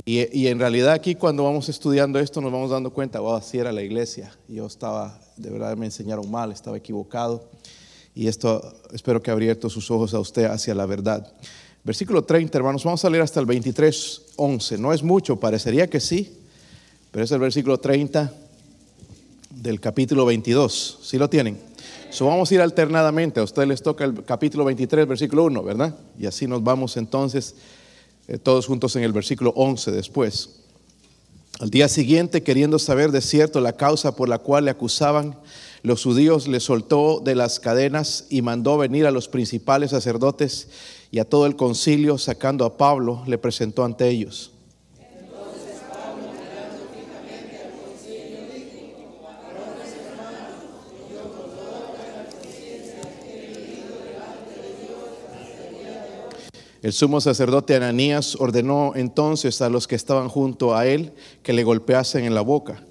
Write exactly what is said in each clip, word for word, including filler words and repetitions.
Y, y en realidad aquí cuando vamos estudiando esto nos vamos dando cuenta, wow, así era la iglesia. Yo estaba, de verdad me enseñaron mal, estaba equivocado. Y esto espero que ha abierto sus ojos a usted hacia la verdad. Versículo treinta, hermanos, vamos a leer hasta el veintitrés, once. No es mucho, parecería que sí, pero es el versículo treinta del capítulo veintidós. ¿Sí lo tienen? So, vamos a ir alternadamente. A ustedes les toca el capítulo veintitrés, versículo uno, ¿verdad? Y así nos vamos entonces eh, todos juntos en el versículo once después. Al día siguiente, queriendo saber de cierto la causa por la cual le acusaban, los judíos le soltó de las cadenas y mandó venir a los principales sacerdotes y a todo el concilio, sacando a Pablo, le presentó ante ellos. Entonces Pablo, mirando fijamente al concilio, dijo: varones hermanos, yo con toda buena conciencia he vivido delante de Dios hasta el día de hoy. El sumo sacerdote Ananías ordenó entonces a los que estaban junto a él que le golpeasen en la boca.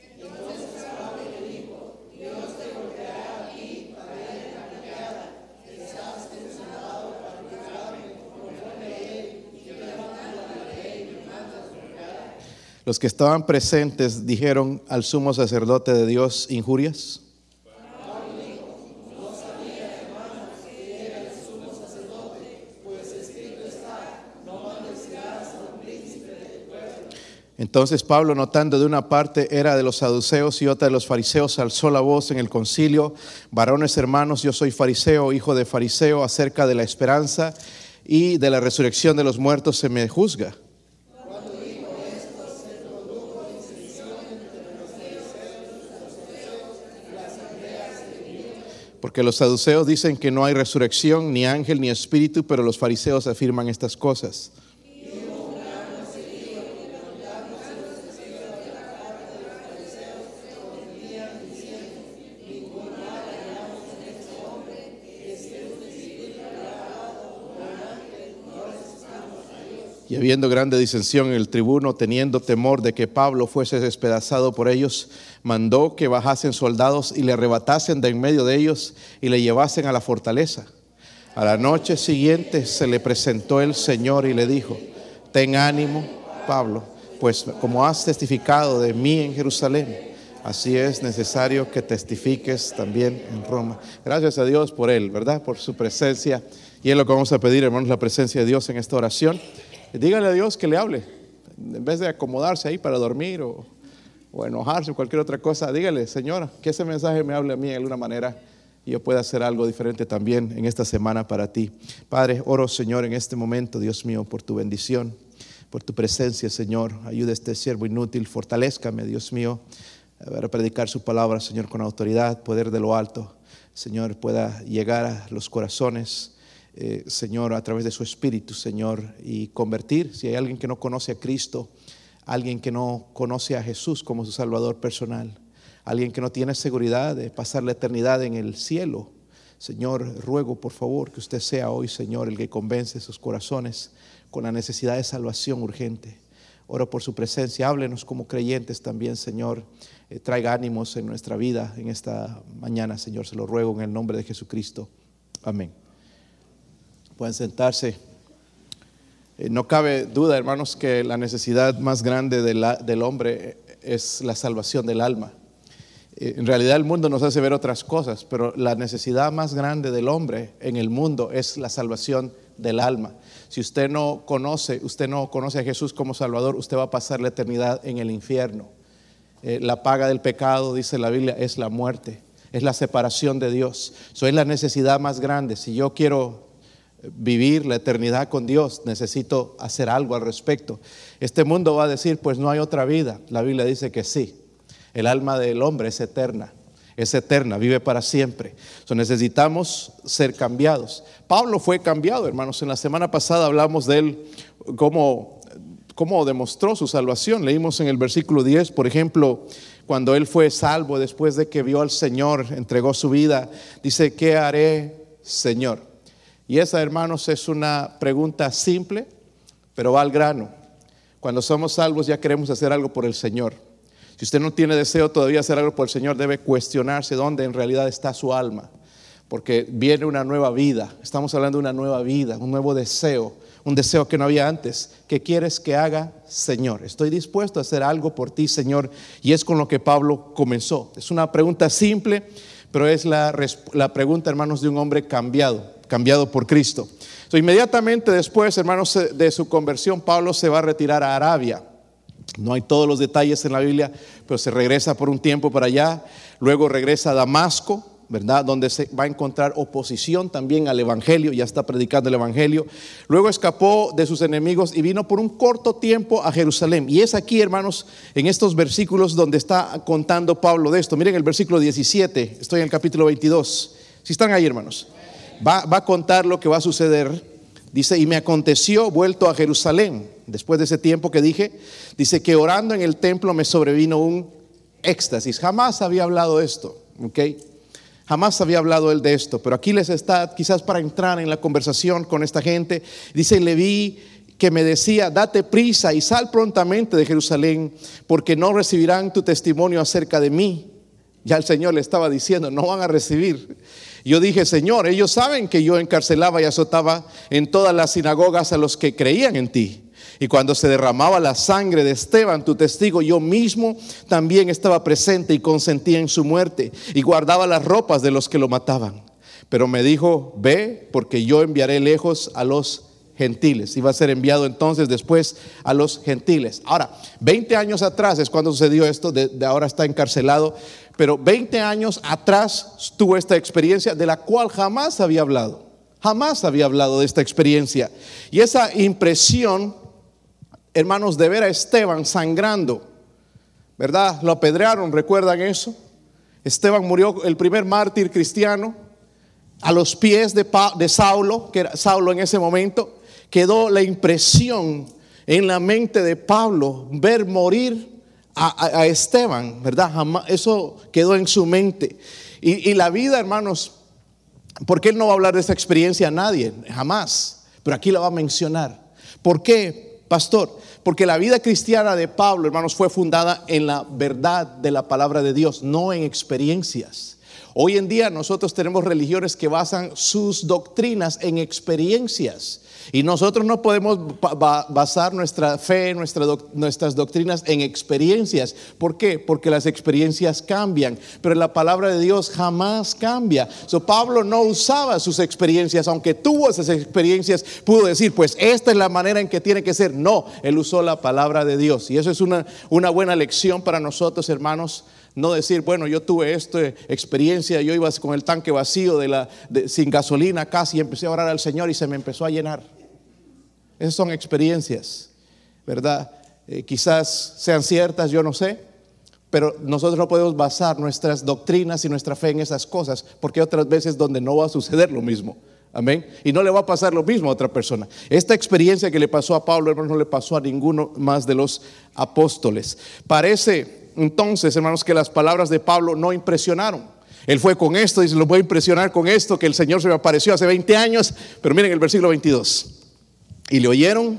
Los que estaban presentes dijeron al sumo sacerdote de Dios injurias. Pablo dijo: no sabía, hermanos, que era el sumo sacerdote, pues escrito está: no maldecirás a un príncipe del pueblo. Entonces Pablo, notando de una parte era de los saduceos y otra de los fariseos, alzó la voz en el concilio: varones hermanos, yo soy fariseo, hijo de fariseo, acerca de la esperanza y de la resurrección de los muertos se me juzga. Porque los saduceos dicen que no hay resurrección, ni ángel, ni espíritu, pero los fariseos afirman estas cosas. Y habiendo grande disensión en el tribuno, teniendo temor de que Pablo fuese despedazado por ellos, mandó que bajasen soldados y le arrebatasen de en medio de ellos y le llevasen a la fortaleza. A la noche siguiente se le presentó el Señor y le dijo: ten ánimo, Pablo, pues como has testificado de mí en Jerusalén, así es necesario que testifiques también en Roma. Gracias a Dios por él, ¿verdad? Por su presencia. Y es lo que vamos a pedir, hermanos, la presencia de Dios en esta oración. Dígale a Dios que le hable. En vez de acomodarse ahí para dormir o, o enojarse o cualquier otra cosa, dígale: Señor, que ese mensaje me hable a mí de alguna manera y yo pueda hacer algo diferente también en esta semana para ti. Padre, oro, Señor, en este momento, Dios mío, por tu bendición, por tu presencia, Señor. Ayuda a este siervo inútil, fortalézcame, Dios mío, para predicar su palabra, Señor, con autoridad, poder de lo alto. Señor, pueda llegar a los corazones, Eh, Señor, a través de su Espíritu, Señor, y convertir. Si hay alguien que no conoce a Cristo, alguien que no conoce a Jesús como su Salvador personal, alguien que no tiene seguridad de pasar la eternidad en el cielo, Señor, ruego por favor que usted sea hoy, Señor, el que convence sus corazones con la necesidad de salvación urgente. Oro por su presencia. Háblenos como creyentes también, Señor. Eh, traiga ánimos en nuestra vida en esta mañana, Señor. Se lo ruego en el nombre de Jesucristo. Amén. Pueden sentarse. Eh, no cabe duda, hermanos, que la necesidad más grande de la, del hombre es la salvación del alma. Eh, en realidad el mundo nos hace ver otras cosas, pero la necesidad más grande del hombre en el mundo es la salvación del alma. Si usted no conoce, usted no conoce a Jesús como Salvador, usted va a pasar la eternidad en el infierno. Eh, la paga del pecado, dice la Biblia, es la muerte, es la separación de Dios. Eso es la necesidad más grande. Si yo quiero vivir la eternidad con Dios, necesito hacer algo al respecto. Este mundo va a decir, pues no hay otra vida. La Biblia dice que sí. El alma del hombre es eterna, es eterna, vive para siempre. So, necesitamos ser cambiados. Pablo fue cambiado, hermanos. En la semana pasada hablamos de él, cómo, cómo demostró su salvación. Leímos en el versículo diez, por ejemplo, cuando él fue salvo después de que vio al Señor, entregó su vida, dice: ¿qué haré, Señor? Y esa, hermanos, es una pregunta simple, pero va al grano. Cuando somos salvos ya queremos hacer algo por el Señor. Si usted no tiene deseo todavía de hacer algo por el Señor, debe cuestionarse dónde en realidad está su alma. Porque viene una nueva vida. Estamos hablando de una nueva vida, un nuevo deseo, un deseo que no había antes. ¿Qué quieres que haga, Señor? Estoy dispuesto a hacer algo por ti, Señor. Y es con lo que Pablo comenzó. Es una pregunta simple, pero es la, la pregunta, hermanos, de un hombre cambiado, cambiado por Cristo. So, inmediatamente después, hermanos, de su conversión, Pablo se va a retirar a Arabia. No hay todos los detalles en la Biblia, pero se regresa por un tiempo para allá. Luego regresa a Damasco, ¿verdad? Donde se va a encontrar oposición también al evangelio. Ya está predicando el evangelio. Luego escapó de sus enemigos y vino por un corto tiempo a Jerusalén. Y es aquí, hermanos, en estos versículos donde está contando Pablo de esto. Miren el versículo diecisiete. Estoy en el capítulo veintidós. Si están ahí, hermanos, va, va a contar lo que va a suceder. Dice: y me aconteció vuelto a Jerusalén, después de ese tiempo que dije, dice que orando en el templo me sobrevino un éxtasis. Jamás había hablado de esto, ¿ok? Jamás había hablado él de esto, pero aquí les está, quizás para entrar en la conversación con esta gente. Dice: le vi que me decía: date prisa y sal prontamente de Jerusalén, porque no recibirán tu testimonio acerca de mí. Ya el Señor le estaba diciendo: no van a recibir. Yo dije: Señor, ellos saben que yo encarcelaba y azotaba en todas las sinagogas a los que creían en ti. Y cuando se derramaba la sangre de Esteban, tu testigo, yo mismo también estaba presente y consentía en su muerte y guardaba las ropas de los que lo mataban. Pero me dijo: ve, porque yo enviaré lejos a los gentiles. Iba a ser enviado entonces después a los gentiles. Ahora, veinte años atrás es cuando sucedió esto, de, de ahora está encarcelado. Pero veinte años atrás tuvo esta experiencia de la cual jamás había hablado. Jamás había hablado de esta experiencia. Y esa impresión, hermanos, de ver a Esteban sangrando, ¿verdad? Lo apedrearon, ¿recuerdan eso? Esteban murió, el primer mártir cristiano, a los pies de, pa, de Saulo, que era Saulo en ese momento. Quedó la impresión en la mente de Pablo ver morir A, a, a Esteban, ¿verdad? Jamás, eso quedó en su mente. Y, y la vida, hermanos, porque él no va a hablar de esta experiencia a nadie, jamás, pero aquí la va a mencionar. ¿Por qué, pastor? Porque la vida cristiana de Pablo, hermanos, fue fundada en la verdad de la palabra de Dios, no en experiencias. Hoy en día nosotros tenemos religiones que basan sus doctrinas en experiencias. Y nosotros no podemos basar nuestra fe, nuestra doc, nuestras doctrinas en experiencias. ¿Por qué? Porque las experiencias cambian, pero la palabra de Dios jamás cambia. So, Pablo no usaba sus experiencias, aunque tuvo esas experiencias, pudo decir: pues esta es la manera en que tiene que ser. No, él usó la palabra de Dios. Y eso es una, una buena lección para nosotros, hermanos. No decir: bueno, yo tuve esta experiencia, yo iba con el tanque vacío de la, de, sin gasolina casi, y empecé a orar al Señor y se me empezó a llenar. Esas son experiencias, ¿verdad? Eh, quizás sean ciertas, yo no sé, pero nosotros no podemos basar nuestras doctrinas y nuestra fe en esas cosas, porque hay otras veces donde no va a suceder lo mismo. Amén. Y no le va a pasar lo mismo a otra persona. Esta experiencia que le pasó a Pablo, hermanos, no le pasó a ninguno más de los apóstoles. Parece entonces, hermanos, que las palabras de Pablo no impresionaron. Él fue con esto, dice: lo voy a impresionar con esto, que el Señor se me apareció hace veinte años. Pero miren el versículo veintidós. Y le oyeron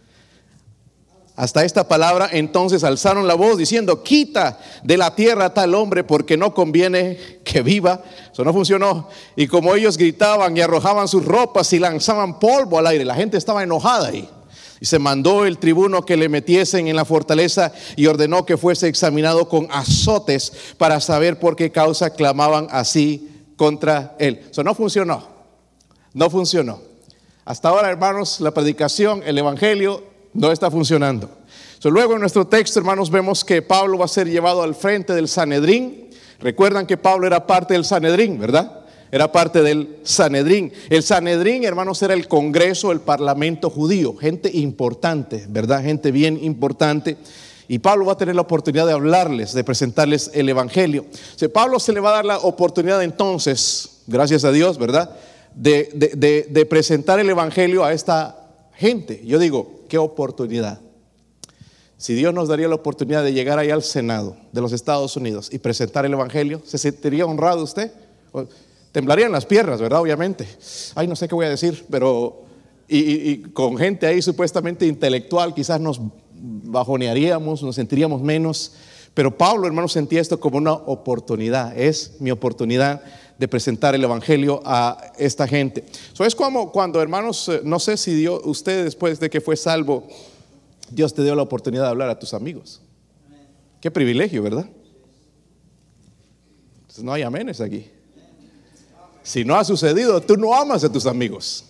hasta esta palabra, entonces alzaron la voz diciendo: quita de la tierra a tal hombre, porque no conviene que viva. Eso no funcionó. Y como ellos gritaban y arrojaban sus ropas y lanzaban polvo al aire, la gente estaba enojada ahí. Y se mandó el tribuno que le metiesen en la fortaleza y ordenó que fuese examinado con azotes para saber por qué causa clamaban así contra él. Eso no funcionó. No funcionó. Hasta ahora, hermanos, la predicación, el evangelio no está funcionando. So, luego en nuestro texto, hermanos, vemos que Pablo va a ser llevado al frente del Sanedrín. Recuerdan que Pablo era parte del Sanedrín, ¿verdad? Era parte del Sanedrín. El Sanedrín, hermanos, era el Congreso, el Parlamento judío. Gente importante, ¿verdad? Gente bien importante. Y Pablo va a tener la oportunidad de hablarles, de presentarles el evangelio. O sea, Pablo se le va a dar la oportunidad entonces, gracias a Dios, ¿verdad?, De, de, de, de presentar el evangelio a esta gente. Yo digo, qué oportunidad. Si Dios nos daría la oportunidad de llegar allá al Senado de los Estados Unidos y presentar el evangelio, ¿se sentiría honrado usted? Temblarían las piernas, ¿verdad? Obviamente. Ay, no sé qué voy a decir, pero y, y, y con gente ahí supuestamente intelectual quizás nos bajonearíamos, nos sentiríamos menos. Pero Pablo, hermano, sentía esto como una oportunidad. Es mi oportunidad de presentar el evangelio a esta gente. Eso es como cuando, hermanos, no sé si Dios, usted después de que fue salvo, Dios te dio la oportunidad de hablar a tus amigos. Qué privilegio, ¿verdad? Entonces no hay amenes aquí. Si no ha sucedido, tú no amas a tus amigos.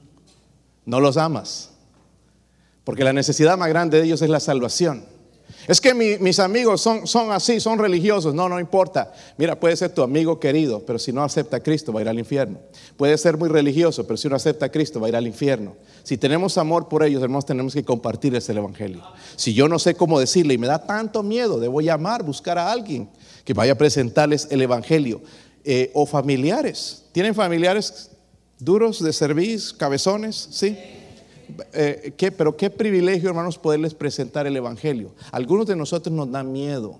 No los amas. Porque la necesidad más grande de ellos es la salvación. Es que mi, mis amigos son, son así, son religiosos. No, no importa. Mira, puede ser tu amigo querido, pero si no acepta a Cristo va a ir al infierno. Puede ser muy religioso, pero si no acepta a Cristo va a ir al infierno. Si tenemos amor por ellos, hermanos, tenemos que compartirles el evangelio. Si yo no sé cómo decirle y me da tanto miedo, debo llamar, buscar a alguien que vaya a presentarles el evangelio. Eh, o familiares. ¿Tienen familiares duros de servir, cabezones? Sí. Eh, ¿qué, pero qué privilegio, hermanos, poderles presentar el evangelio. Algunos de nosotros nos da miedo.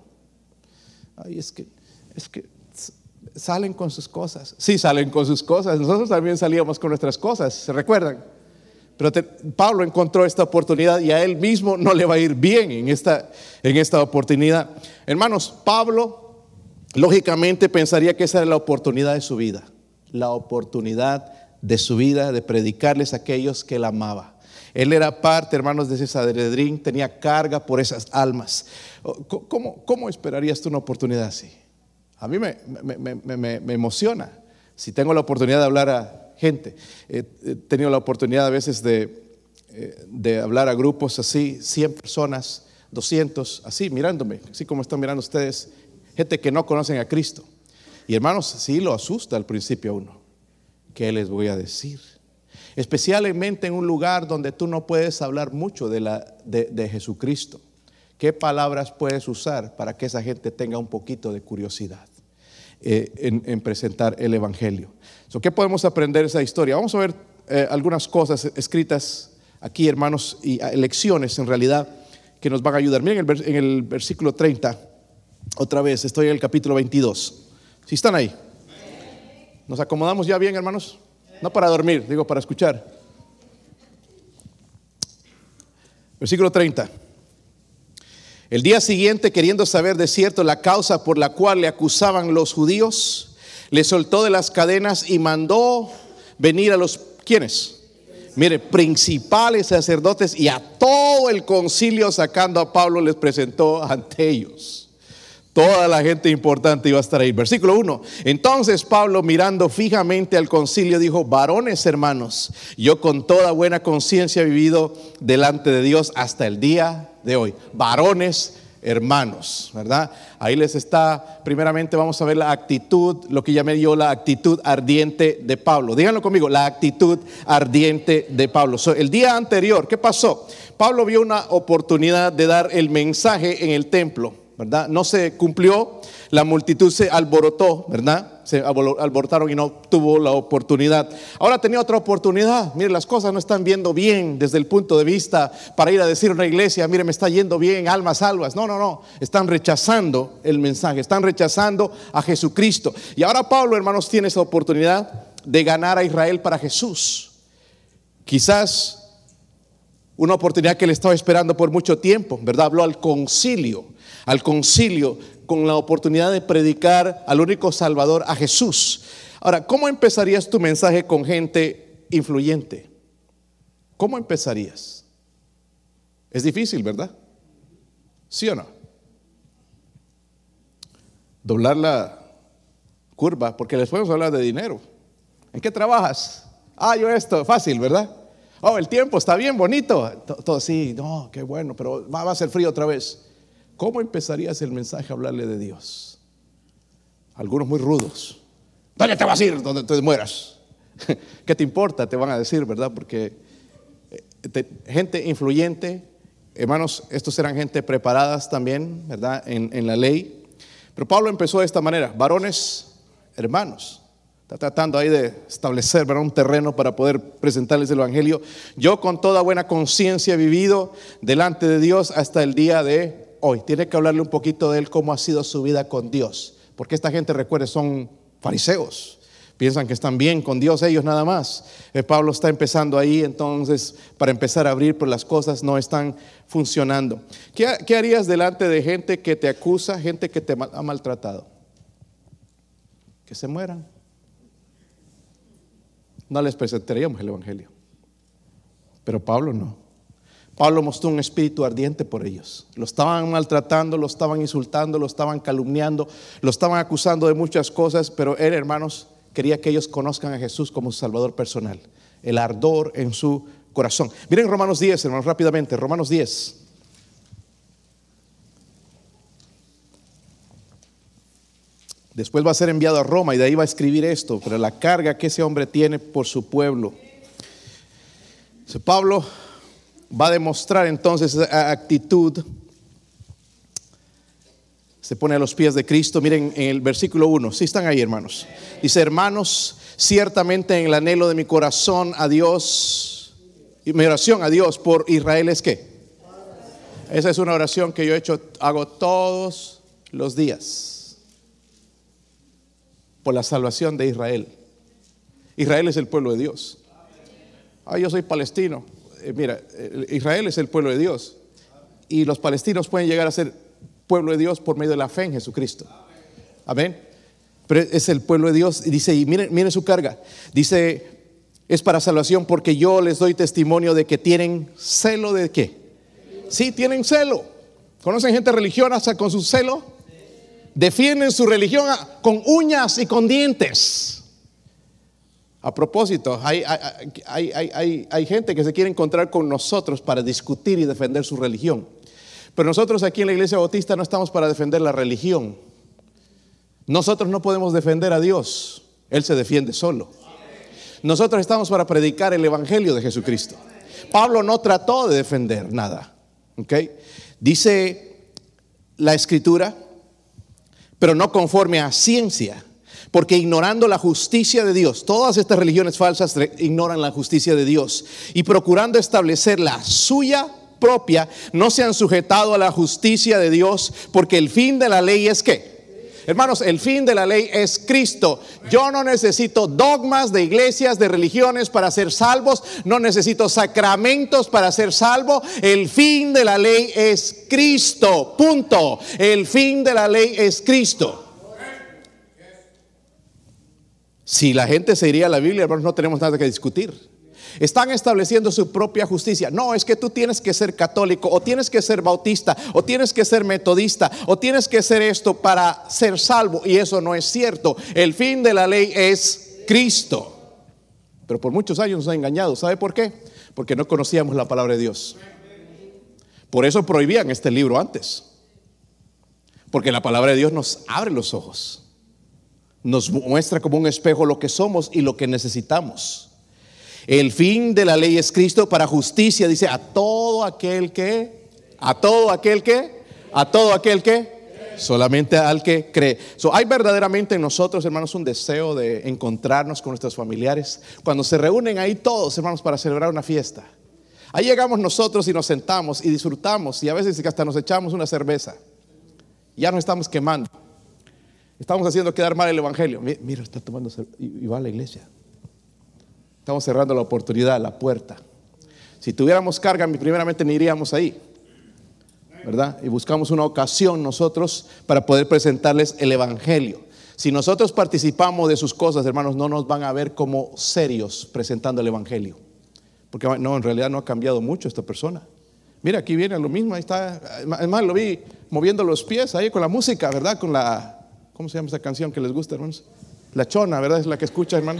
Ay, es que, es que salen con sus cosas. Sí, salen con sus cosas. Nosotros también salíamos con nuestras cosas, ¿se recuerdan? Pero te, Pablo encontró esta oportunidad y a él mismo no le va a ir bien en esta, en esta oportunidad. Hermanos, Pablo lógicamente pensaría que esa era la oportunidad de su vida. La oportunidad de su vida de predicarles a aquellos que él amaba. Él era parte, hermanos, de ese Sanedrín, tenía carga por esas almas. ¿Cómo, cómo esperarías tú una oportunidad así? A mí me, me, me, me, me emociona. Si tengo la oportunidad de hablar a gente, he tenido la oportunidad a veces de, de hablar a grupos así, cien personas, doscientos, así mirándome, así como están mirando ustedes, gente que no conocen a Cristo. Y hermanos, sí lo asusta al principio a uno. ¿Qué les voy a decir? Especialmente en un lugar donde tú no puedes hablar mucho de, la, de, de Jesucristo. ¿Qué palabras puedes usar para que esa gente tenga un poquito de curiosidad eh, en, en presentar el evangelio? So, ¿qué podemos aprender de esa historia? Vamos a ver eh, algunas cosas escritas aquí, hermanos, y lecciones en realidad que nos van a ayudar. Miren el, en el versículo treinta, otra vez, estoy en el capítulo veintidós. ¿Sí están ahí? ¿Nos acomodamos ya bien, hermanos? No para dormir, digo para escuchar. Versículo treinta. El día siguiente, queriendo saber de cierto la causa por la cual le acusaban los judíos, le soltó de las cadenas y mandó venir a los, ¿quiénes? Mire, principales sacerdotes y a todo el concilio, sacando a Pablo, les presentó ante ellos. Toda la gente importante iba a estar ahí. Versículo uno. Entonces Pablo, mirando fijamente al concilio, dijo: varones hermanos, yo con toda buena conciencia he vivido delante de Dios hasta el día de hoy. Varones hermanos, ¿verdad? Ahí les está, primeramente vamos a ver la actitud, lo que llamé yo la actitud ardiente de Pablo. Díganlo conmigo, la actitud ardiente de Pablo. So, el día anterior, ¿qué pasó? Pablo vio una oportunidad de dar el mensaje en el templo, ¿verdad? No se cumplió, la multitud se alborotó, ¿verdad? Se alborotaron y no tuvo la oportunidad. Ahora tenía otra oportunidad. Mire, las cosas no están viendo bien desde el punto de vista para ir a decir a una iglesia: mire, me está yendo bien, almas salvas. No, no, no. Están rechazando el mensaje, están rechazando a Jesucristo. Y ahora Pablo, hermanos, tiene esa oportunidad de ganar a Israel para Jesús. Quizás una oportunidad que le estaba esperando por mucho tiempo, ¿verdad? Habló al concilio. Al concilio con la oportunidad de predicar al único Salvador, a Jesús. Ahora, ¿cómo empezarías tu mensaje con gente influyente? ¿Cómo empezarías? Es difícil, ¿verdad? ¿Sí o no? Doblar la curva, porque les podemos hablar de dinero. ¿En qué trabajas? Ah, yo esto, fácil, ¿verdad? Oh, el tiempo está bien bonito. Todo sí, no, qué bueno, pero va a ser frío otra vez. ¿Cómo empezarías el mensaje a hablarle de Dios? Algunos muy rudos. ¿Dónde te vas a ir? Donde te mueras. ¿Qué te importa? Te van a decir, ¿verdad? Porque te, gente influyente, hermanos, estos eran gente preparadas también, ¿verdad? En, en la ley. Pero Pablo empezó de esta manera: varones, hermanos. Está tratando ahí de establecer, ¿verdad?, un terreno para poder presentarles el evangelio. Yo con toda buena conciencia he vivido delante de Dios hasta el día de hoy. Tiene que hablarle un poquito de él, cómo ha sido su vida con Dios. Porque esta gente, recuerde, son fariseos. Piensan que están bien con Dios ellos nada más. Eh, Pablo está empezando ahí, entonces, para empezar a abrir, pero las cosas no están funcionando. ¿Qué, qué harías delante de gente que te acusa, gente que te ha maltratado? Que se mueran. no les presentaríamos el evangelio. Pero Pablo no. Pablo mostró un espíritu ardiente por ellos. Lo estaban maltratando, lo estaban insultando, lo estaban calumniando, lo estaban acusando de muchas cosas, pero él, hermanos, quería que ellos conozcan a Jesús como su Salvador personal. El ardor en su corazón. Miren Romanos diez, hermanos, rápidamente. Romanos diez. Después va a ser enviado a Roma y de ahí va a escribir esto, pero la carga que ese hombre tiene por su pueblo. Entonces, Pablo va a demostrar entonces esa actitud. Se pone a los pies de Cristo. Miren en el versículo uno. Si están ahí, hermanos. Dice: hermanos, ciertamente en el anhelo de mi corazón a Dios, y mi oración a Dios por Israel es ¿qué? Esa es una oración que yo he hecho, hago todos los días. Por la salvación de Israel. Israel es el pueblo de Dios. Ah, yo soy palestino. Eh, mira, Israel es el pueblo de Dios. Y los palestinos pueden llegar a ser pueblo de Dios por medio de la fe en Jesucristo. Amén. Pero es el pueblo de Dios. Y dice, y miren, miren su carga. Dice, es para salvación porque yo les doy testimonio de que tienen celo de ¿qué? Sí, tienen celo. ¿Conocen gente religiosa con su celo? Defienden su religión con uñas y con dientes. A propósito, hay, hay, hay, hay, hay, hay gente que se quiere encontrar con nosotros para discutir y defender su religión. Pero nosotros aquí en la Iglesia Bautista no estamos para defender la religión. Nosotros no podemos defender a Dios. Él se defiende solo. Nosotros estamos para predicar el Evangelio de Jesucristo. Pablo no trató de defender nada. ¿Okay? Dice la Escritura, pero no conforme a ciencia, porque ignorando la justicia de Dios, todas estas religiones falsas ignoran la justicia de Dios, y procurando establecer la suya propia, no se han sujetado a la justicia de Dios, porque el fin de la ley es ¿qué? Hermanos, el fin de la ley es Cristo. Yo no necesito dogmas de iglesias, de religiones para ser salvos. No necesito sacramentos para ser salvo. El fin de la ley es Cristo. Punto. El fin de la ley es Cristo. Si la gente se iría a la Biblia, hermanos, no tenemos nada que discutir. Están estableciendo su propia justicia. No, es que tú tienes que ser católico, o tienes que ser bautista, o tienes que ser metodista, o tienes que ser esto para ser salvo. Y eso no es cierto. El fin de la ley es Cristo. Pero por muchos años nos han engañado. ¿Sabe por qué? Porque no conocíamos la palabra de Dios. Por eso prohibían este libro antes. Porque la palabra de Dios nos abre los ojos. Nos muestra como un espejo lo que somos y lo que necesitamos. El fin de la ley es Cristo para justicia, dice, a todo aquel que, a todo aquel que, a todo aquel que, solamente al que cree. So, hay verdaderamente en nosotros, hermanos, un deseo de encontrarnos con nuestros familiares. Cuando se reúnen ahí todos, hermanos, para celebrar una fiesta. Ahí llegamos nosotros y nos sentamos y disfrutamos, y a veces hasta nos echamos una cerveza. Ya nos estamos quemando. Estamos haciendo quedar mal el evangelio. Mira, está tomando cerveza y va a la iglesia. Estamos cerrando la oportunidad, la puerta. Si tuviéramos carga, primeramente ni iríamos ahí, ¿verdad? Y buscamos una ocasión nosotros para poder presentarles el evangelio. Si nosotros participamos de sus cosas, hermanos, no nos van a ver como serios presentando el evangelio. Porque no, en realidad no ha cambiado mucho esta persona. Mira, aquí viene lo mismo, ahí está. Además lo vi moviendo los pies ahí con la música, ¿verdad? Con la, ¿cómo se llama esa canción que les gusta, hermanos? La chona, ¿verdad? Es la que escucha, hermano.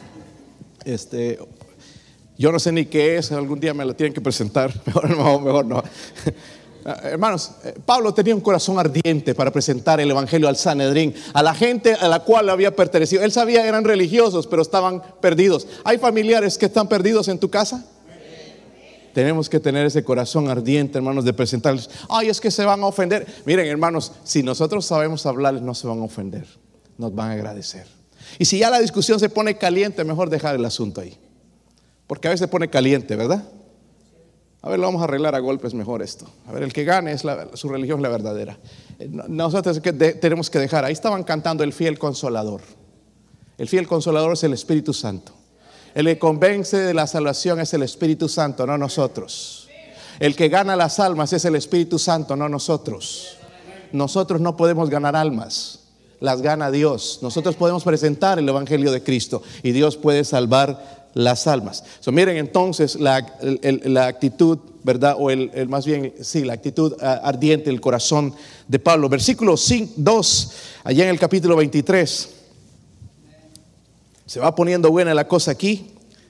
Este, yo no sé ni qué es, algún día me la tienen que presentar, mejor no, mejor no. Hermanos, Pablo tenía un corazón ardiente para presentar el evangelio al Sanedrín, a la gente a la cual había pertenecido. Él sabía que eran religiosos, pero estaban perdidos. ¿Hay familiares que están perdidos en tu casa? Tenemos que tener ese corazón ardiente, hermanos, de presentarles. Ay, es que se van a ofender. Miren, hermanos, si nosotros sabemos hablarles, no se van a ofender, nos van a agradecer. Y si ya la discusión se pone caliente, mejor dejar el asunto ahí. Porque a veces se pone caliente, ¿verdad? A ver, lo vamos a arreglar a golpes mejor esto. A ver, el que gane, es la, su religión es la verdadera. Nosotros que de, tenemos que dejar. Ahí estaban cantando el fiel consolador. El fiel consolador es el Espíritu Santo. El que convence de la salvación es el Espíritu Santo, no nosotros. El que gana las almas es el Espíritu Santo, no nosotros. Nosotros no podemos ganar almas. las gana Dios. Nosotros podemos presentar el Evangelio de Cristo y Dios puede salvar las almas. So, miren entonces la, el, el, la actitud, ¿verdad? O el, el más bien, sí, la actitud uh, ardiente del corazón de Pablo. Versículo dos, allá en el capítulo veintitrés. Se va poniendo buena la cosa aquí.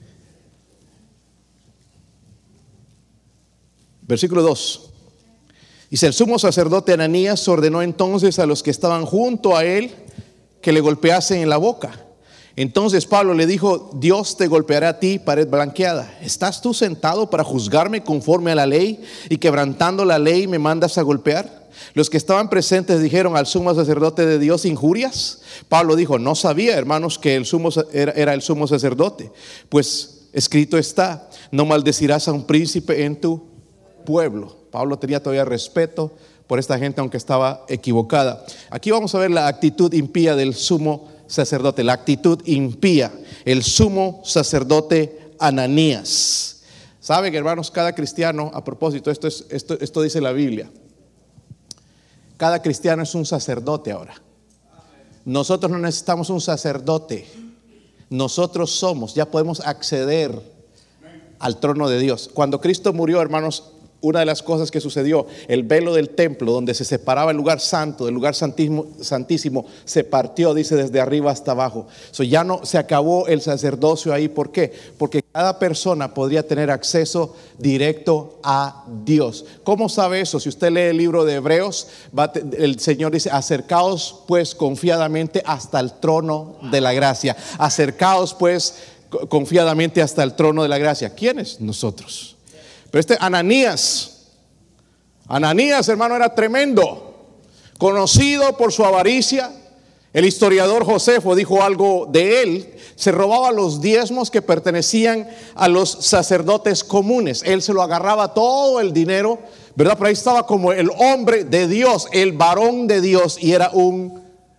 Versículo dos. Dice: el sumo sacerdote Ananías ordenó entonces a los que estaban junto a él que le golpeasen en la boca. Entonces Pablo le dijo: Dios te golpeará a ti, pared blanqueada. ¿Estás tú sentado para juzgarme conforme a la ley y quebrantando la ley me mandas a golpear? Los que estaban presentes dijeron: ¿al sumo sacerdote de Dios injurias? Pablo dijo: no sabía, hermanos, que el sumo era, era el sumo sacerdote. Pues escrito está: no maldecirás a un príncipe en tu pueblo. Pablo tenía todavía respeto por esta gente, aunque estaba equivocada. Aquí vamos a ver la actitud impía del sumo sacerdote, la actitud impía, el sumo sacerdote Ananías. Saben, hermanos, cada cristiano, a propósito, esto, es, esto, esto dice la Biblia, cada cristiano es un sacerdote ahora. Nosotros no necesitamos un sacerdote, nosotros somos, ya podemos acceder al trono de Dios. Cuando Cristo murió, hermanos, una de las cosas que sucedió, el velo del templo donde se separaba el lugar santo del lugar santísimo, santísimo se partió, dice, desde arriba hasta abajo. So, ya no se acabó el sacerdocio ahí. ¿Por qué? Porque cada persona podría tener acceso directo a Dios. ¿Cómo sabe eso? Si usted lee el libro de Hebreos, va, el Señor dice: acercaos pues confiadamente hasta el trono de la gracia. Acercaos pues confiadamente hasta el trono de la gracia. ¿Quiénes? Nosotros. Pero este Ananías, Ananías, hermano, era tremendo, conocido por su avaricia. El historiador Josefo dijo algo de él: se robaba los diezmos que pertenecían a los sacerdotes comunes. Él se lo agarraba todo el dinero, ¿verdad? Pero ahí estaba como el hombre de Dios, el varón de Dios, y era un,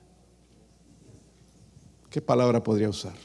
¿qué palabra podría usar?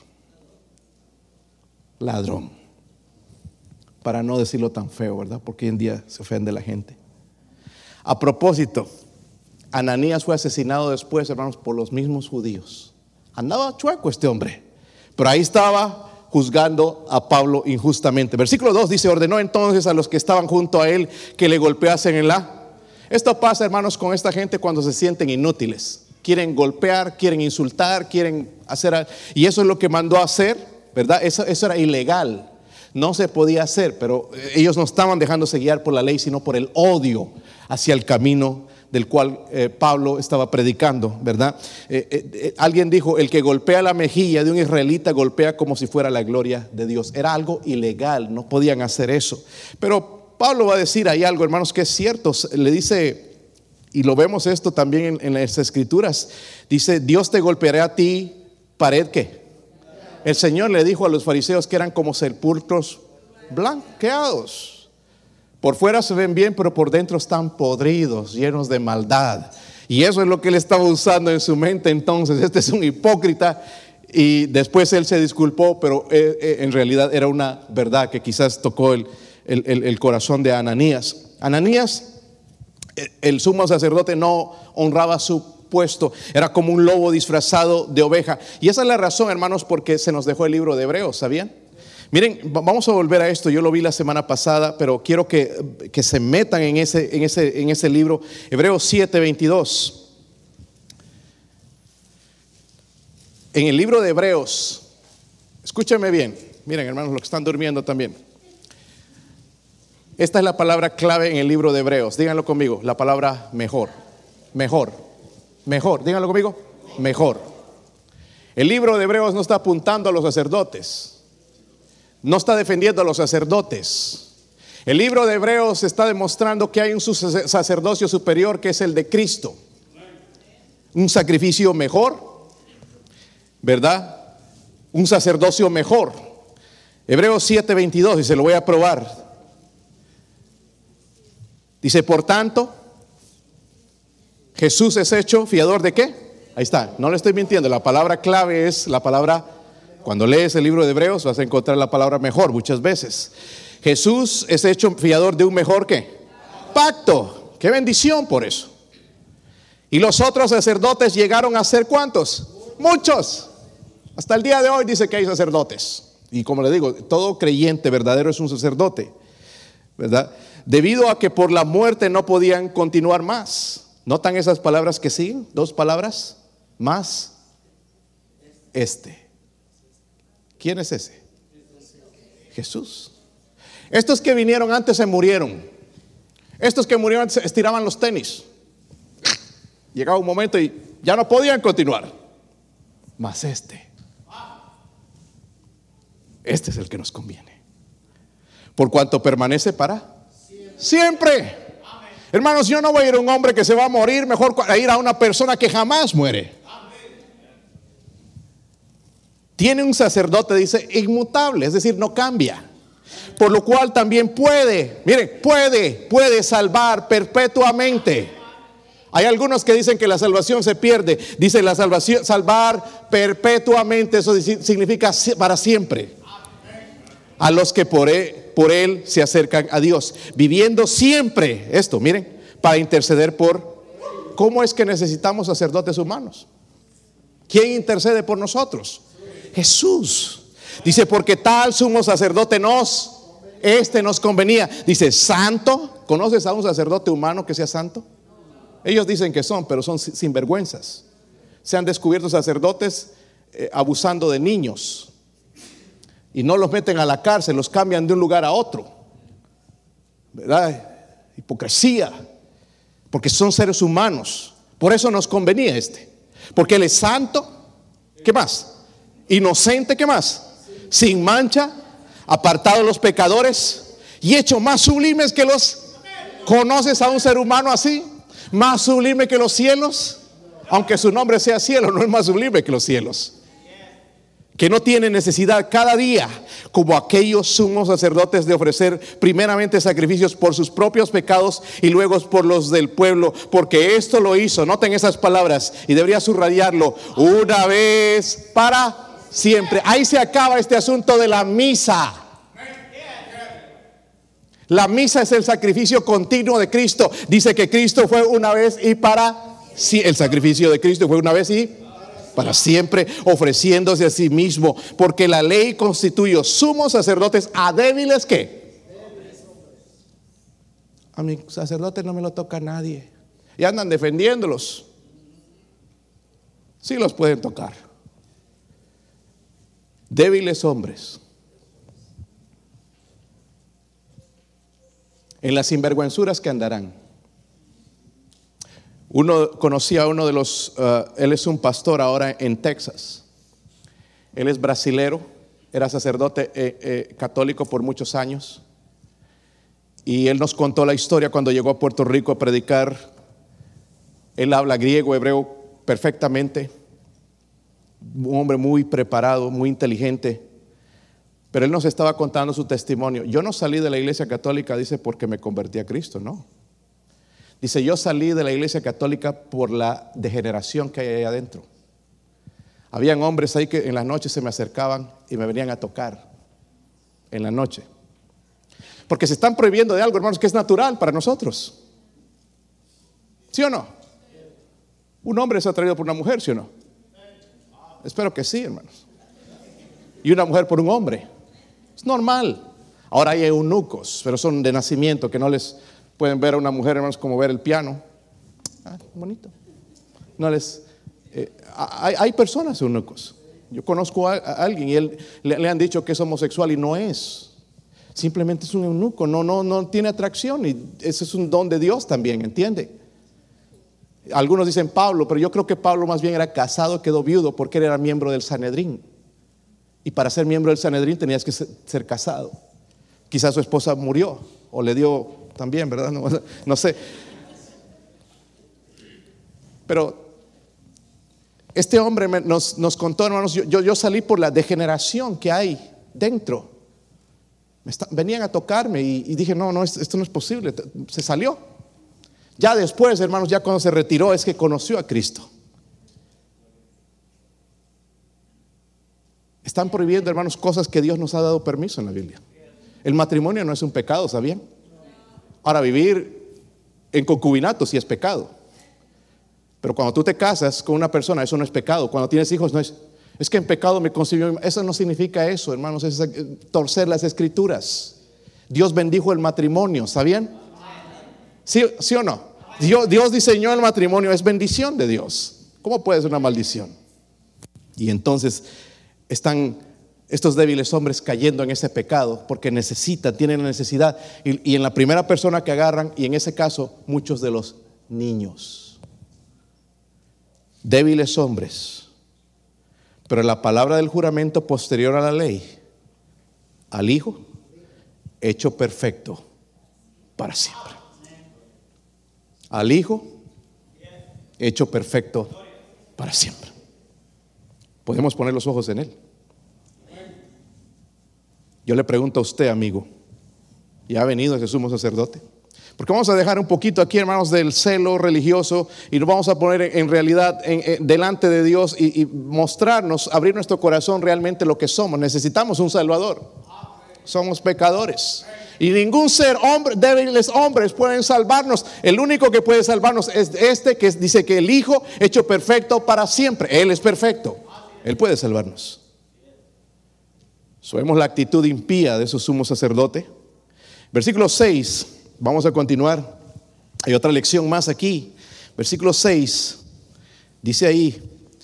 Ladrón. Para no decirlo tan feo, ¿verdad? Porque hoy en día se ofende la gente. A propósito, Ananías fue asesinado después, hermanos, por los mismos judíos. Andaba chueco este hombre, pero ahí estaba juzgando a Pablo injustamente. Versículo dos dice: ordenó entonces a los que estaban junto a él que le golpeasen en la. Esto pasa, hermanos, con esta gente cuando se sienten inútiles. Quieren golpear, quieren insultar, quieren hacer. Y eso es lo que mandó a hacer, ¿verdad? Eso, eso era ilegal. No se podía hacer, pero ellos no estaban dejándose guiar por la ley, sino por el odio hacia el camino del cual eh, Pablo estaba predicando, ¿verdad? Eh, eh, alguien dijo: el que golpea la mejilla de un israelita golpea como si fuera la gloria de Dios. Era algo ilegal, no podían hacer eso. Pero Pablo va a decir ahí algo, hermanos, que es cierto. Le dice, y lo vemos esto también en, en las escrituras, dice: Dios te golpeará a ti, pared ¿qué? El Señor le dijo a los fariseos que eran como sepulcros blanqueados. Por fuera se ven bien, pero por dentro están podridos, llenos de maldad. Y eso es lo que él estaba usando en su mente. Entonces, este es un hipócrita. Y después él se disculpó, pero eh, eh, en realidad era una verdad que quizás tocó el, el, el, el corazón de Ananías. Ananías, el sumo sacerdote, no honraba su puesto, era como un lobo disfrazado de oveja. Y esa es la razón, hermanos, porque se nos dejó el libro de Hebreos, ¿sabían? Miren, vamos a volver a esto. Yo lo vi la semana pasada, pero quiero que, que se metan en ese, en ese, en ese libro. Hebreos siete veintidós. En el libro de Hebreos, escúchenme bien, miren, hermanos, los que están durmiendo también. Esta es la palabra clave en el libro de Hebreos. Díganlo conmigo, la palabra mejor. Mejor. Mejor, díganlo conmigo, mejor. El libro de Hebreos no está apuntando a los sacerdotes, no está defendiendo a los sacerdotes. El libro de Hebreos está demostrando que hay un sacerdocio superior, que es el de Cristo. Un sacrificio mejor, ¿verdad? Un sacerdocio mejor. Hebreos siete veintidós, y se lo voy a probar. Dice: por tanto, Jesús es hecho fiador de ¿qué? Ahí está, no le estoy mintiendo. La palabra clave es la palabra, cuando lees el libro de Hebreos vas a encontrar la palabra mejor muchas veces. Jesús es hecho fiador de un mejor ¿qué? Pacto. Qué bendición por eso. Y los otros sacerdotes llegaron a ser ¿cuántos? Muchos. Hasta el día de hoy dice que hay sacerdotes. Y como le digo, todo creyente verdadero es un sacerdote, ¿verdad? Debido a que por la muerte no podían continuar más. ¿Notan esas palabras que siguen? Dos palabras. Más este. ¿Quién es ese? Jesús. Estos que vinieron antes se murieron. Estos que murieron antes estiraban los tenis. Llegaba un momento y ya no podían continuar. Mas este. Este es el que nos conviene. Por cuanto permanece para siempre. siempre. Hermanos, yo no voy a ir a un hombre que se va a morir, mejor a ir a una persona que jamás muere. Tiene un sacerdote, dice, inmutable, es decir, no cambia. Por lo cual también puede, mire, puede, puede salvar perpetuamente. Hay algunos que dicen que la salvación se pierde. Dice la salvación, salvar perpetuamente, eso significa para siempre. A los que por él, por él se acercan a Dios, viviendo siempre esto, miren, para interceder por. ¿Cómo es que necesitamos sacerdotes humanos? ¿Quién intercede por nosotros? Jesús. Dice, porque tal sumo sacerdote nos, este nos convenía. Dice, santo. ¿Conoces a un sacerdote humano que sea santo? Ellos dicen que son, pero son sinvergüenzas. Se han descubierto sacerdotes eh, abusando de niños. Y no los meten a la cárcel, los cambian de un lugar a otro. ¿Verdad? Hipocresía. Porque son seres humanos. Por eso nos convenía este. Porque Él es santo. ¿Qué más? Inocente, ¿qué más? Sin mancha, apartado de los pecadores y hecho más sublimes que los. ¿Conoces a un ser humano así? Más sublime que los cielos. Aunque su nombre sea cielo, no es más sublime que los cielos. Que no tiene necesidad cada día, como aquellos sumos sacerdotes, de ofrecer primeramente sacrificios por sus propios pecados y luego por los del pueblo, porque esto lo hizo, noten esas palabras y debería subrayarlo, una vez para siempre. Ahí se acaba este asunto de la misa. La misa es el sacrificio continuo de Cristo. Dice que Cristo fue una vez y para sí, el sacrificio de Cristo fue una vez y para siempre, ofreciéndose a sí mismo, porque la ley constituyó sumos sacerdotes a débiles ¿qué? A mi sacerdote no me lo toca nadie. Y andan defendiéndolos. Sí los pueden tocar. Débiles hombres. En las sinvergüenzuras que andarán. Uno conocía a uno de los, uh, él es un pastor ahora en Texas. Él es brasilero, era sacerdote eh, eh, católico por muchos años. Y él nos contó la historia cuando llegó a Puerto Rico a predicar. Él habla griego, hebreo perfectamente. Un hombre muy preparado, muy inteligente. Pero él nos estaba contando su testimonio. Yo no salí de la iglesia católica, dice, porque me convertí a Cristo, no. Dice, yo salí de la iglesia católica por la degeneración que hay ahí adentro. Habían hombres ahí que en las noches se me acercaban y me venían a tocar en la noche. Porque se están prohibiendo de algo, hermanos, que es natural para nosotros. ¿Sí o no? Un hombre es atraído por una mujer, ¿sí o no? Espero que sí, hermanos. Y una mujer por un hombre. Es normal. Ahora hay eunucos, pero son de nacimiento, que no les pueden ver a una mujer, hermanos, como ver el piano. Ah, bonito. No les. Eh, hay, hay personas eunucos. Yo conozco a, a alguien y él le, le han dicho que es homosexual y no es. Simplemente es un eunuco. No, no, no tiene atracción y ese es un don de Dios también, ¿entiende? Algunos dicen Pablo, pero yo creo que Pablo más bien era casado, quedó viudo porque él era miembro del Sanedrín. Y para ser miembro del Sanedrín tenías que ser, ser casado. Quizás su esposa murió o le dio también, ¿verdad? No, no sé. Pero este hombre me, nos, nos contó, hermanos, yo, yo, yo salí por la degeneración que hay dentro. Me está, venían a tocarme y, y dije, no, no, esto no es posible. Se salió. Ya después, hermanos, ya cuando se retiró es que conoció a Cristo. Están prohibiendo, hermanos, cosas que Dios nos ha dado permiso en la Biblia. El matrimonio no es un pecado, ¿sabían? Ahora, vivir en concubinato sí es pecado. Pero cuando tú te casas con una persona, eso no es pecado. Cuando tienes hijos, no es, es que en pecado me concibió. Eso no significa eso, hermanos, es torcer las escrituras. Dios bendijo el matrimonio, ¿sabían? ¿Sí, sí o no? Dios, Dios diseñó el matrimonio, es bendición de Dios. ¿Cómo puede ser una maldición? Y entonces están estos débiles hombres cayendo en ese pecado porque necesitan, tienen la necesidad. Y, y en la primera persona que agarran, y en ese caso, muchos de los niños. Débiles hombres. Pero la palabra del juramento posterior a la ley, al Hijo, hecho perfecto para siempre. Al Hijo, hecho perfecto para siempre. Podemos poner los ojos en Él. Yo le pregunto a usted, amigo, ¿ya ha venido ese sumo sacerdote? Porque vamos a dejar un poquito aquí, hermanos, del celo religioso y nos vamos a poner en realidad en, en, delante de Dios y, y mostrarnos, abrir nuestro corazón realmente lo que somos. Necesitamos un Salvador. Somos pecadores. Y ningún ser, hombre, débiles hombres pueden salvarnos. El único que puede salvarnos es este que dice que el Hijo hecho perfecto para siempre. Él es perfecto. Él puede salvarnos. So, vemos la actitud impía de su sumo sacerdote. Versículo seis, vamos a continuar. Hay otra lección más aquí. Versículo seis, dice ahí: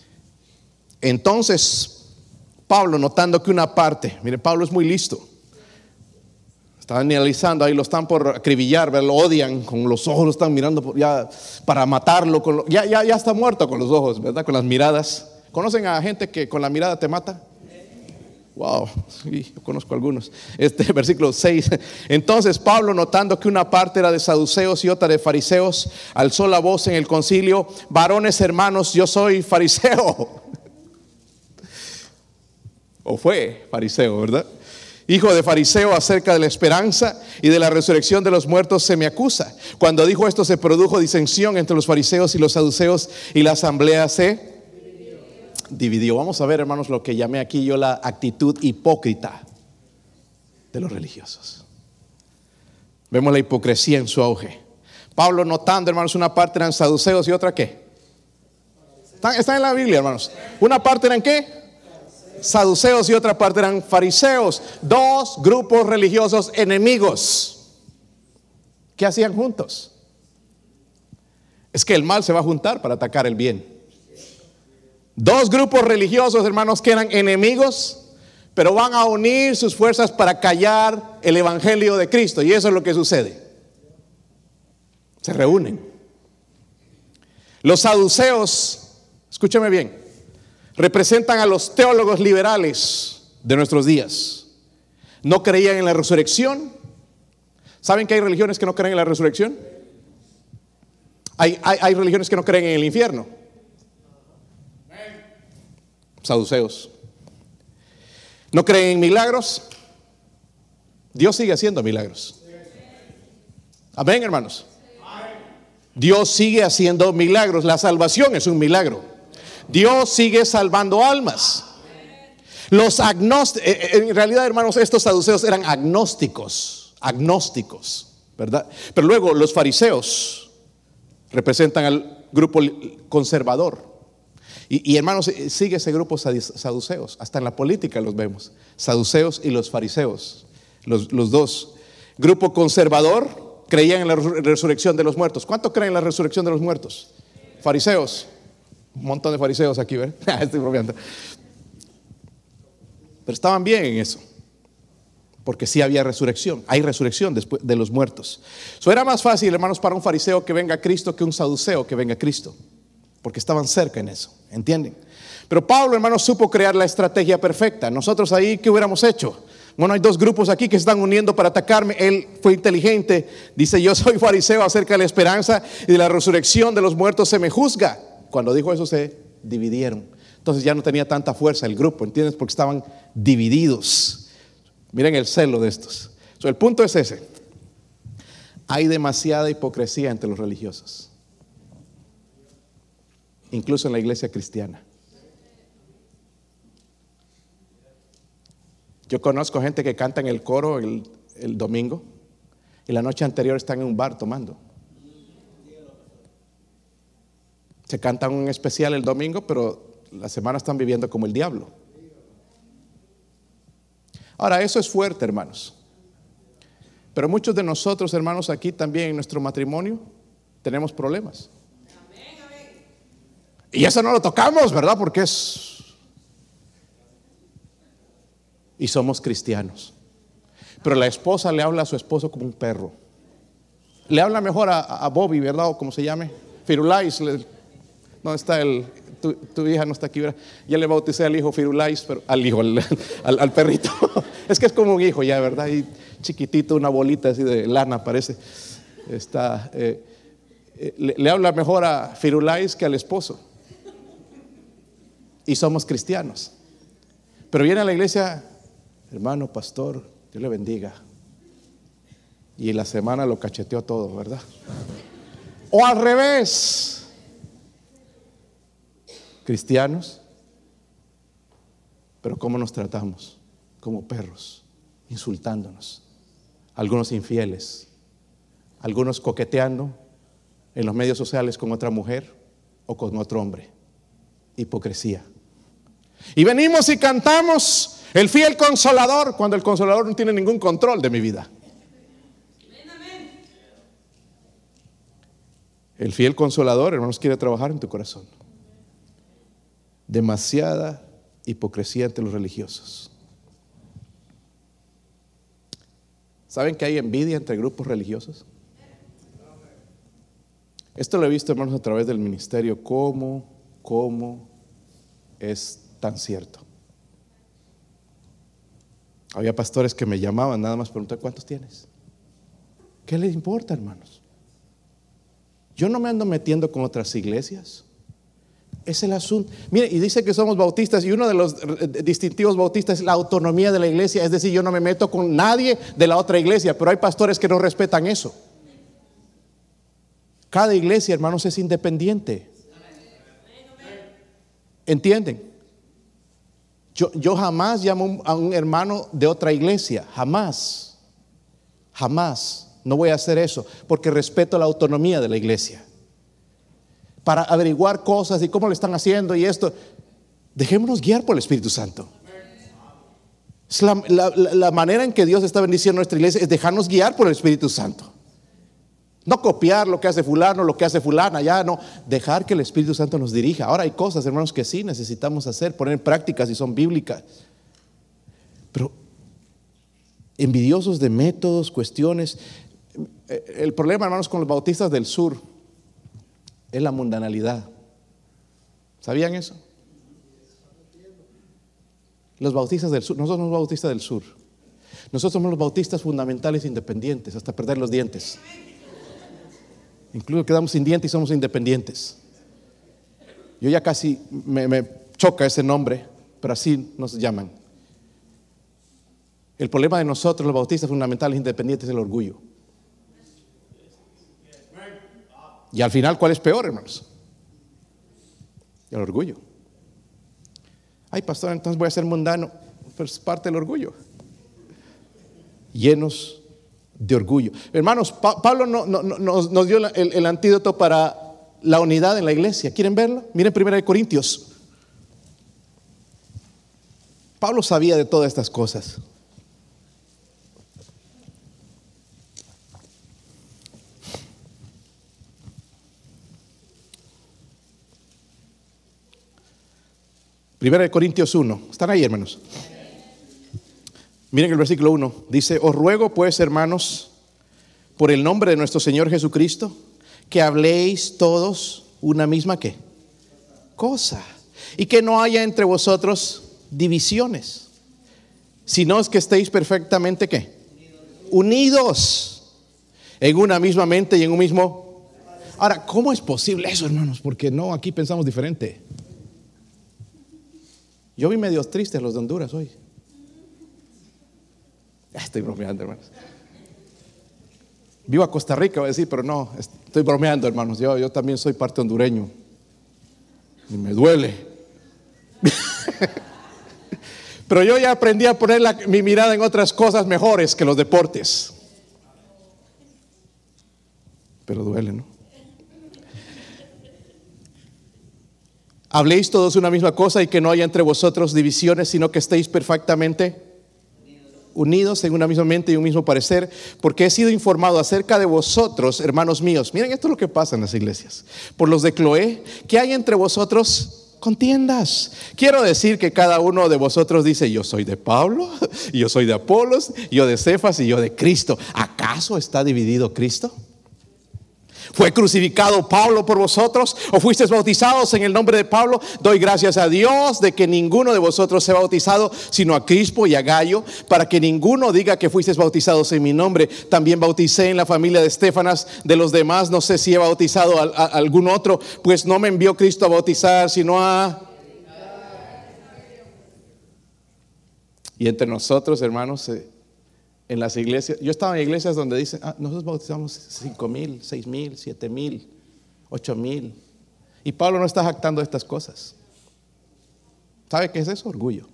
entonces Pablo, notando que una parte, mire, Pablo es muy listo. Están analizando, ahí lo están por acribillar, lo odian, con los ojos lo están mirando ya para matarlo. Con lo, ya, ya, ya está muerto con los ojos, ¿verdad? Con las miradas. ¿Conocen a gente que con la mirada te mata? Wow, sí, yo conozco algunos. Este versículo seis. Entonces Pablo, notando que una parte era de saduceos y otra de fariseos, alzó la voz en el concilio: varones hermanos, yo soy fariseo. O fue fariseo, ¿verdad? Hijo de fariseo, acerca de la esperanza y de la resurrección de los muertos se me acusa. Cuando dijo esto, se produjo disensión entre los fariseos y los saduceos, y la asamblea se dividió. Vamos a ver, hermanos, lo que llamé aquí yo la actitud hipócrita de los religiosos. Vemos la hipocresía en su auge. Pablo, notando, hermanos, una parte eran saduceos y otra ¿qué? Están, están en la Biblia, hermanos. Una parte eran ¿qué? Saduceos y otra parte eran fariseos. Dos grupos religiosos enemigos. ¿Qué hacían juntos? Es que el mal se va a juntar para atacar el bien. Dos grupos religiosos, hermanos, que eran enemigos, pero van a unir sus fuerzas para callar el evangelio de Cristo. Y eso es lo que sucede. Se reúnen. Los saduceos, escúchame bien, representan a los teólogos liberales de nuestros días. No creían en la resurrección. ¿Saben que hay religiones que no creen en la resurrección? Hay, hay, hay religiones que no creen en el infierno. Saduceos. No creen en milagros. Dios sigue haciendo milagros. Amén, hermanos. Dios sigue haciendo milagros. La salvación es un milagro. Dios sigue salvando almas. Los agnósticos, en realidad, hermanos, estos saduceos eran agnósticos, agnósticos, ¿verdad? Pero luego los fariseos representan al grupo conservador. Y, y hermanos, sigue ese grupo saduceos, hasta en la política los vemos, saduceos y los fariseos, los, los dos. Grupo conservador creían en la resurrección de los muertos. ¿Cuánto creen en la resurrección de los muertos? Fariseos. Un montón de fariseos aquí, ¿verdad? Estoy bromeando. Pero estaban bien en eso, porque sí había resurrección. Hay resurrección después de los muertos. Eso era más fácil, hermanos, para un fariseo que venga a Cristo que un saduceo que venga a Cristo, porque estaban cerca en eso, ¿entienden? Pero Pablo, hermanos, supo crear la estrategia perfecta. Nosotros ahí, ¿qué hubiéramos hecho? Bueno, hay dos grupos aquí que se están uniendo para atacarme. Él fue inteligente. Dice: yo soy fariseo, acerca de la esperanza y de la resurrección de los muertos se me juzga. Cuando dijo eso, se dividieron. Entonces ya no tenía tanta fuerza el grupo, ¿entiendes? Porque estaban divididos. Miren el celo de estos. So, el punto es ese: hay demasiada hipocresía entre los religiosos, incluso en la iglesia cristiana. Yo conozco gente que canta en el coro el, el domingo y la noche anterior están en un bar tomando. Se canta un especial el domingo, pero la semana están viviendo como el diablo. Ahora, eso es fuerte, hermanos. Pero muchos de nosotros, hermanos, aquí también en nuestro matrimonio tenemos problemas. Y eso no lo tocamos, ¿verdad? Porque es... Y somos cristianos. Pero la esposa le habla a su esposo como un perro. Le habla mejor a, a Bobby, ¿verdad? O como se llame. Firulais. Le, ¿dónde está el? Tu, tu hija no está aquí, ¿verdad? Ya le bauticé al hijo Firulais, pero al hijo, al, al, al perrito. Es que es como un hijo ya, ¿verdad? Y chiquitito, una bolita así de lana parece. Está, eh, eh, le, le habla mejor a Firulais que al esposo. Y somos cristianos. Pero viene a la iglesia, hermano, pastor, Dios le bendiga. Y la semana lo cacheteó todo, ¿verdad? O al revés. Cristianos, pero ¿cómo nos tratamos? Como perros, insultándonos. Algunos infieles, algunos coqueteando en los medios sociales con otra mujer o con otro hombre. Hipocresía. Y venimos y cantamos el fiel consolador, cuando el consolador no tiene ningún control de mi vida. El fiel consolador, hermanos, quiere trabajar en tu corazón. Demasiada hipocresía entre los religiosos. ¿Saben que hay envidia entre grupos religiosos? Esto lo he visto, hermanos, a través del ministerio. ¿Cómo, cómo es tan cierto? Había pastores que me llamaban nada más preguntar: ¿cuántos tienes? ¿Qué les importa, hermanos? Yo no me ando metiendo con otras iglesias. Es el asunto. Mire, y dice que somos bautistas, y uno de los distintivos bautistas es la autonomía de la iglesia. Es decir, yo no me meto con nadie de la otra iglesia. Pero hay pastores que no respetan eso. Cada iglesia, hermanos, es independiente. ¿Entienden? Yo, yo jamás llamo a un hermano de otra iglesia. Jamás. Jamás. No voy a hacer eso, porque respeto la autonomía de la iglesia. Para averiguar cosas y cómo lo están haciendo y esto, dejémonos guiar por el Espíritu Santo. Es la, la, la manera en que Dios está bendiciendo nuestra iglesia, es dejarnos guiar por el Espíritu Santo. No copiar lo que hace fulano, lo que hace fulana, ya no. Dejar que el Espíritu Santo nos dirija. Ahora hay cosas, hermanos, que sí necesitamos hacer, poner en práctica si son bíblicas. Pero envidiosos de métodos, cuestiones. El problema, hermanos, con los bautistas del sur es la mundanalidad. ¿Sabían eso? Los bautistas del sur, nosotros somos los bautistas del sur. Nosotros somos los bautistas fundamentales independientes, hasta perder los dientes. Incluso quedamos sin dientes y somos independientes. Yo ya casi me, me choca ese nombre, pero así nos llaman. El problema de nosotros, los bautistas fundamentales independientes, es el orgullo. Y al final, ¿cuál es peor, hermanos? El orgullo. Ay, pastor, entonces voy a ser mundano. Pero es parte del orgullo. Llenos de orgullo. Hermanos, pa- Pablo no, no, no, nos, nos dio el, el antídoto para la unidad en la iglesia. ¿Quieren verlo? Miren primera de Corintios. Pablo sabía de todas estas cosas. Primera de Corintios uno. ¿Están ahí, hermanos? Miren el versículo uno. Dice: os ruego pues, hermanos, por el nombre de nuestro Señor Jesucristo, que habléis todos una misma ¿qué? Cosa. Y que no haya entre vosotros divisiones, sino es que estéis perfectamente ¿qué? Unidos en una misma mente y en un mismo. Ahora, ¿cómo es posible eso, hermanos? Porque no, aquí pensamos diferente. Yo vi medios tristes los de Honduras hoy. Estoy bromeando, hermanos. Vivo a Costa Rica, voy a decir, pero no, estoy bromeando, hermanos. Yo, yo también soy parte hondureño. Y me duele. Pero yo ya aprendí a poner la, mi mirada en otras cosas mejores que los deportes. Pero duele, ¿no? Habléis todos una misma cosa y que no haya entre vosotros divisiones, sino que estéis perfectamente unidos en una misma mente y un mismo parecer, porque he sido informado acerca de vosotros, hermanos míos. Miren, esto es lo que pasa en las iglesias. Por los de Cloé, que hay entre vosotros contiendas. Quiero decir que cada uno de vosotros dice: yo soy de Pablo, y yo soy de Apolos, yo de Cefas y yo de Cristo. ¿Acaso está dividido Cristo? ¿Fue crucificado Pablo por vosotros? ¿O fuisteis bautizados en el nombre de Pablo? Doy gracias a Dios de que ninguno de vosotros sea bautizado, sino a Crispo y a Gayo, para que ninguno diga que fuisteis bautizados en mi nombre. También bauticé en la familia de Estéfanas. De los demás no sé si he bautizado a, a, a algún otro, pues no me envió Cristo a bautizar, sino a... Y entre nosotros, hermanos, eh, en las iglesias, yo estaba en iglesias donde dicen: ah, nosotros bautizamos cinco mil, seis mil, siete mil, ocho mil. Y Pablo no está jactando de estas cosas. ¿Sabe qué es eso? Orgullo.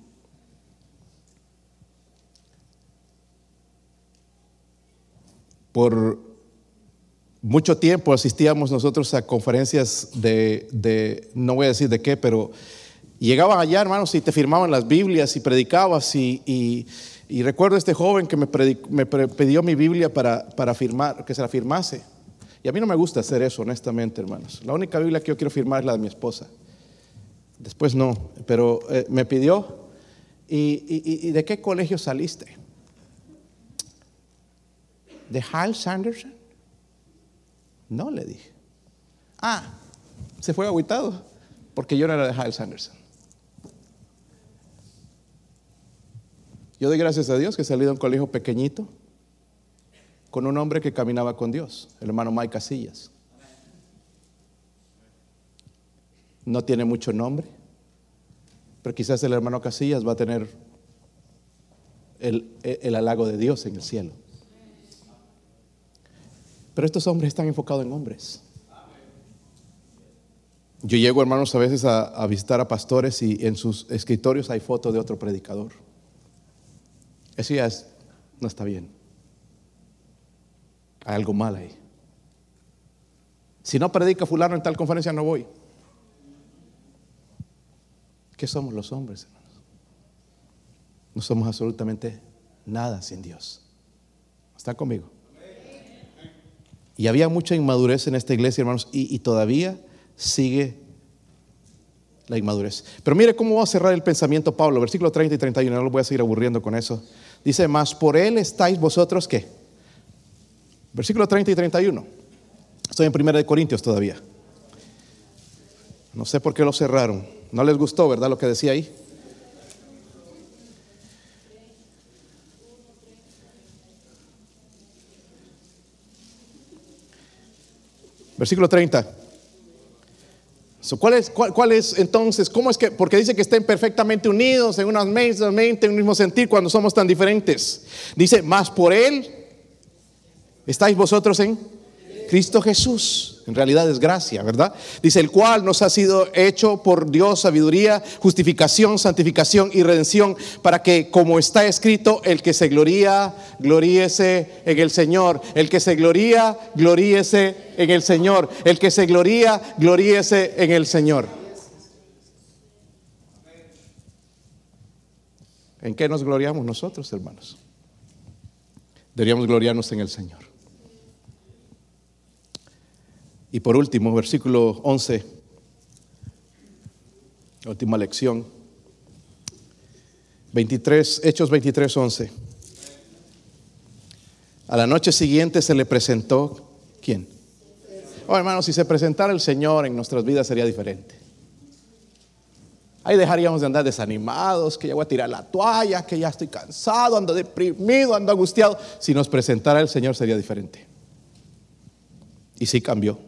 Por mucho tiempo asistíamos nosotros a conferencias de, de no voy a decir de qué, pero llegaban allá, hermanos, y te firmaban las Biblias y predicabas y... y Y recuerdo a este joven que me, predic- me pidió mi Biblia para, para firmar, que se la firmase. Y a mí no me gusta hacer eso, honestamente, hermanos. La única Biblia que yo quiero firmar es la de mi esposa. Después no, pero eh, me pidió. ¿Y, y, ¿Y de qué colegio saliste? ¿De Hal Sanderson? No, le dije. Ah, se fue agüitado porque yo no era de Hal Sanderson. Yo doy gracias a Dios que he salido de un colegio pequeñito con un hombre que caminaba con Dios, el hermano Mike Casillas. No tiene mucho nombre, pero quizás el hermano Casillas va a tener el, el halago de Dios en el cielo. Pero estos hombres están enfocados en hombres. Yo llego, hermanos, a veces a, a visitar a pastores y en sus escritorios hay fotos de otro predicador. Eso ya es, no está bien. Hay algo mal ahí. Si no predica fulano en tal conferencia, no voy. ¿Qué somos los hombres, hermanos? No somos absolutamente nada sin Dios. ¿Están conmigo? Y había mucha inmadurez en esta iglesia, hermanos, y, y todavía sigue la inmadurez. Pero mire cómo va a cerrar el pensamiento Pablo, versículo treinta y treinta y uno. No lo voy a seguir aburriendo con eso. Dice: mas por él estáis vosotros, ¿qué? Versículo treinta y treinta y uno. Estoy en primera de Corintios todavía. No sé por qué lo cerraron. No les gustó, ¿verdad? Lo que decía ahí. Versículo treinta. So, ¿cuál, es, cuál, ¿Cuál es entonces? ¿Cómo es que? Porque dice que estén perfectamente unidos en una misma mente, en un mismo sentir, cuando somos tan diferentes. Dice: mas por él estáis vosotros en Cristo Jesús. En realidad es gracia, ¿verdad? Dice: el cual nos ha sido hecho por Dios sabiduría, justificación, santificación y redención, para que, como está escrito, el que se gloría, gloríese en el Señor. El que se gloría, gloríese en el Señor. El que se gloría, gloríese en el Señor. ¿En qué nos gloriamos nosotros, hermanos? Deberíamos gloriarnos en el Señor. Y por último, versículo once, última lección, veintitrés, Hechos veintitrés, once. A la noche siguiente se le presentó, ¿quién? Oh, hermanos, si se presentara el Señor en nuestras vidas sería diferente. Ahí dejaríamos de andar desanimados, que ya voy a tirar la toalla, que ya estoy cansado, ando deprimido, ando angustiado. Si nos presentara el Señor sería diferente. Y sí cambió.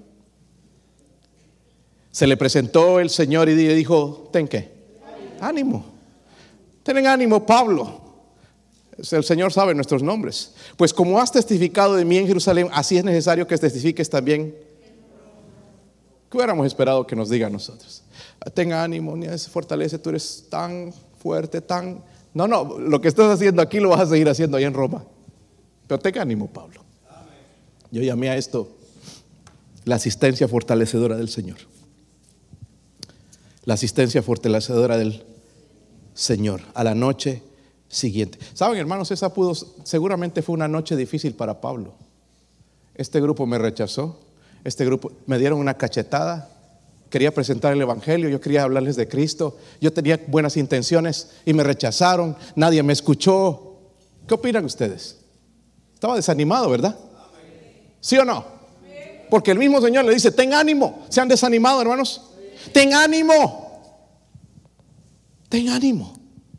Se le presentó el Señor y le dijo: ¿ten qué? Ánimo. Ten ánimo, Pablo. El Señor sabe nuestros nombres. Pues como has testificado de mí en Jerusalén, así es necesario que testifiques también. ¿Qué hubiéramos esperado que nos diga a nosotros? Tenga ánimo, ni se fortalece, tú eres tan fuerte, tan... No, no, lo que estás haciendo aquí lo vas a seguir haciendo allá en Roma. Pero tenga ánimo, Pablo. Yo llamé a esto la asistencia fortalecedora del Señor. la asistencia fortalecedora del Señor a la noche siguiente. Saben, hermanos, esa pudo, seguramente fue una noche difícil para Pablo. Este grupo me rechazó, este grupo me dieron una cachetada, quería presentar el evangelio, yo quería hablarles de Cristo, yo tenía buenas intenciones y me rechazaron, nadie me escuchó. ¿Qué opinan ustedes? Estaba desanimado, ¿verdad? ¿Sí o no? Porque el mismo Señor le dice, ten ánimo. ¿Se han desanimado, hermanos? Ten ánimo. Ten ánimo.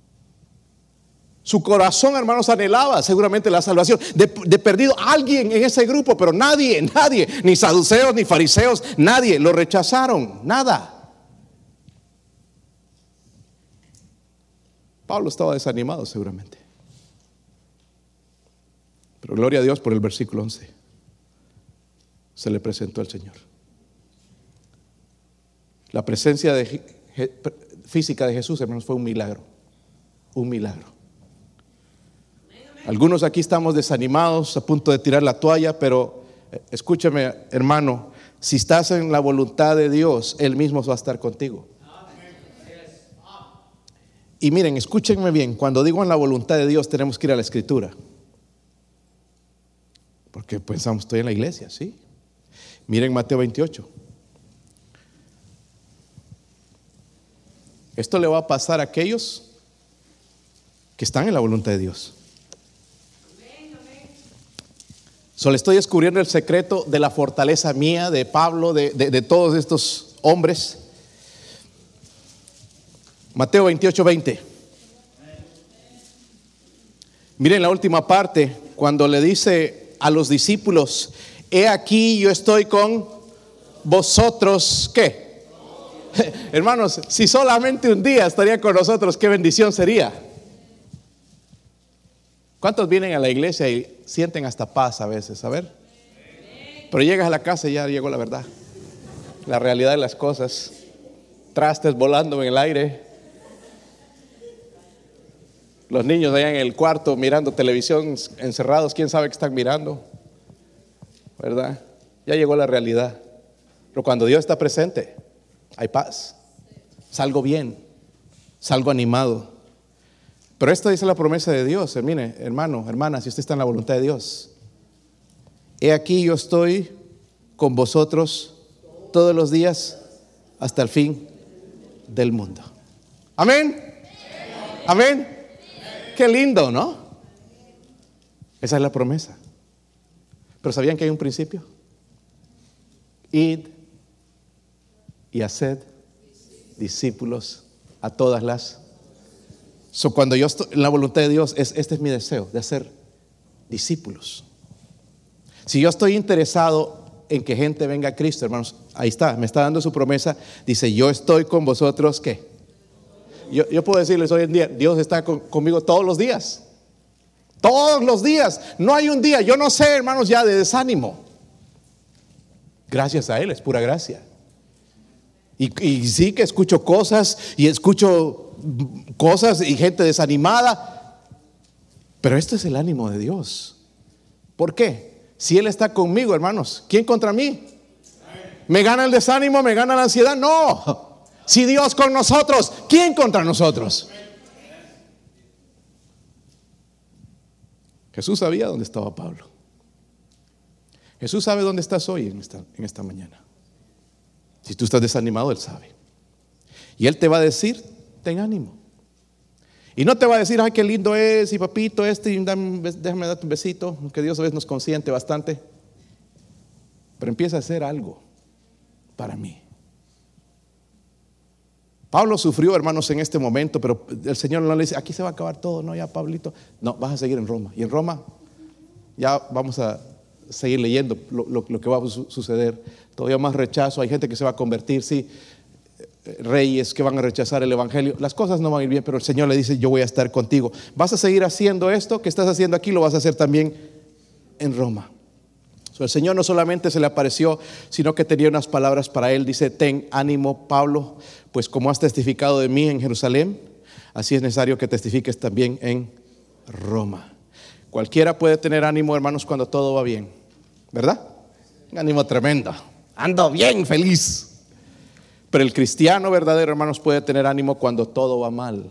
Su corazón, hermanos, anhelaba seguramente la salvación. De, de perdido alguien en ese grupo, pero nadie, nadie, ni saduceos, ni fariseos, nadie, lo rechazaron, nada. Pablo estaba desanimado seguramente. Pero gloria a Dios por el versículo once. Se le presentó al Señor. La presencia de, física de Jesús, hermanos, fue un milagro. Un milagro. Algunos aquí estamos desanimados, a punto de tirar la toalla, pero escúchame, hermano, si estás en la voluntad de Dios, Él mismo va a estar contigo. Y miren, escúchenme bien, cuando digo en la voluntad de Dios tenemos que ir a la Escritura. Porque pensamos, estoy en la iglesia, ¿sí? Miren Mateo veintiocho. Esto le va a pasar a aquellos que están en la voluntad de Dios. Solo estoy descubriendo el secreto de la fortaleza mía, de Pablo, de, de, de todos estos hombres. Mateo veintiocho, veinte. Miren la última parte, cuando le dice a los discípulos, he aquí yo estoy con vosotros, ¿qué? Hermanos, si solamente un día estaría con nosotros, qué bendición sería. ¿Cuántos vienen a la iglesia y sienten hasta paz a veces? A ver. Pero llegas a la casa y ya llegó la verdad, la realidad de las cosas. Trastes volando en el aire, los niños allá en el cuarto mirando televisión encerrados, quién sabe qué están mirando, ¿verdad? Ya llegó la realidad. Pero cuando Dios está presente, hay paz. Salgo bien, salgo animado. Pero esta dice la promesa de Dios. Mire, hermano, hermana, si usted está en la voluntad de Dios, he aquí yo estoy con vosotros todos los días hasta el fin del mundo. Amén. Amén. Qué lindo, ¿no? Esa es la promesa. Pero ¿sabían que hay un principio? Id y haced discípulos a todas las. So, cuando yo estoy en la voluntad de Dios, es, este es mi deseo, de hacer discípulos. Si yo estoy interesado en que gente venga a Cristo, hermanos, ahí está, me está dando su promesa. Dice, yo estoy con vosotros, ¿qué? Yo, yo puedo decirles hoy en día, Dios está con, conmigo todos los días. Todos los días. No hay un día, yo no sé, hermanos, ya de desánimo. Gracias a Él, es pura gracia. Y, y sí que escucho cosas y escucho cosas y gente desanimada, pero este es el ánimo de Dios. ¿Por qué? Si Él está conmigo, hermanos, ¿quién contra mí? ¿Me gana el desánimo? ¿Me gana la ansiedad? No. Si Dios con nosotros, ¿quién contra nosotros? Jesús sabía dónde estaba Pablo. Jesús sabe dónde estás hoy en esta, en esta mañana. Si tú estás desanimado, Él sabe. Y Él te va a decir, ten ánimo. Y no te va a decir, ay, qué lindo es, y papito, este, y dame, déjame darte un besito, que Dios a veces nos consiente bastante. Pero empieza a hacer algo para mí. Pablo sufrió, hermanos, en este momento, pero el Señor no le dice, aquí se va a acabar todo, no, ya, Pablito. No, vas a seguir en Roma. Y en Roma ya vamos a seguir leyendo lo, lo, lo que va a su- suceder. Todavía más rechazo, hay gente que se va a convertir, sí, reyes que van a rechazar el evangelio. Las cosas no van a ir bien, pero el Señor le dice, yo voy a estar contigo. Vas a seguir haciendo esto que estás haciendo aquí, lo vas a hacer también en Roma. So, el Señor no solamente se le apareció, sino que tenía unas palabras para él. Dice, ten ánimo, Pablo, pues como has testificado de mí en Jerusalén, así es necesario que testifiques también en Roma. Cualquiera puede tener ánimo, hermanos, cuando todo va bien, ¿verdad? Un ánimo tremendo, ando bien feliz. Pero el cristiano verdadero, hermanos, puede tener ánimo cuando todo va mal.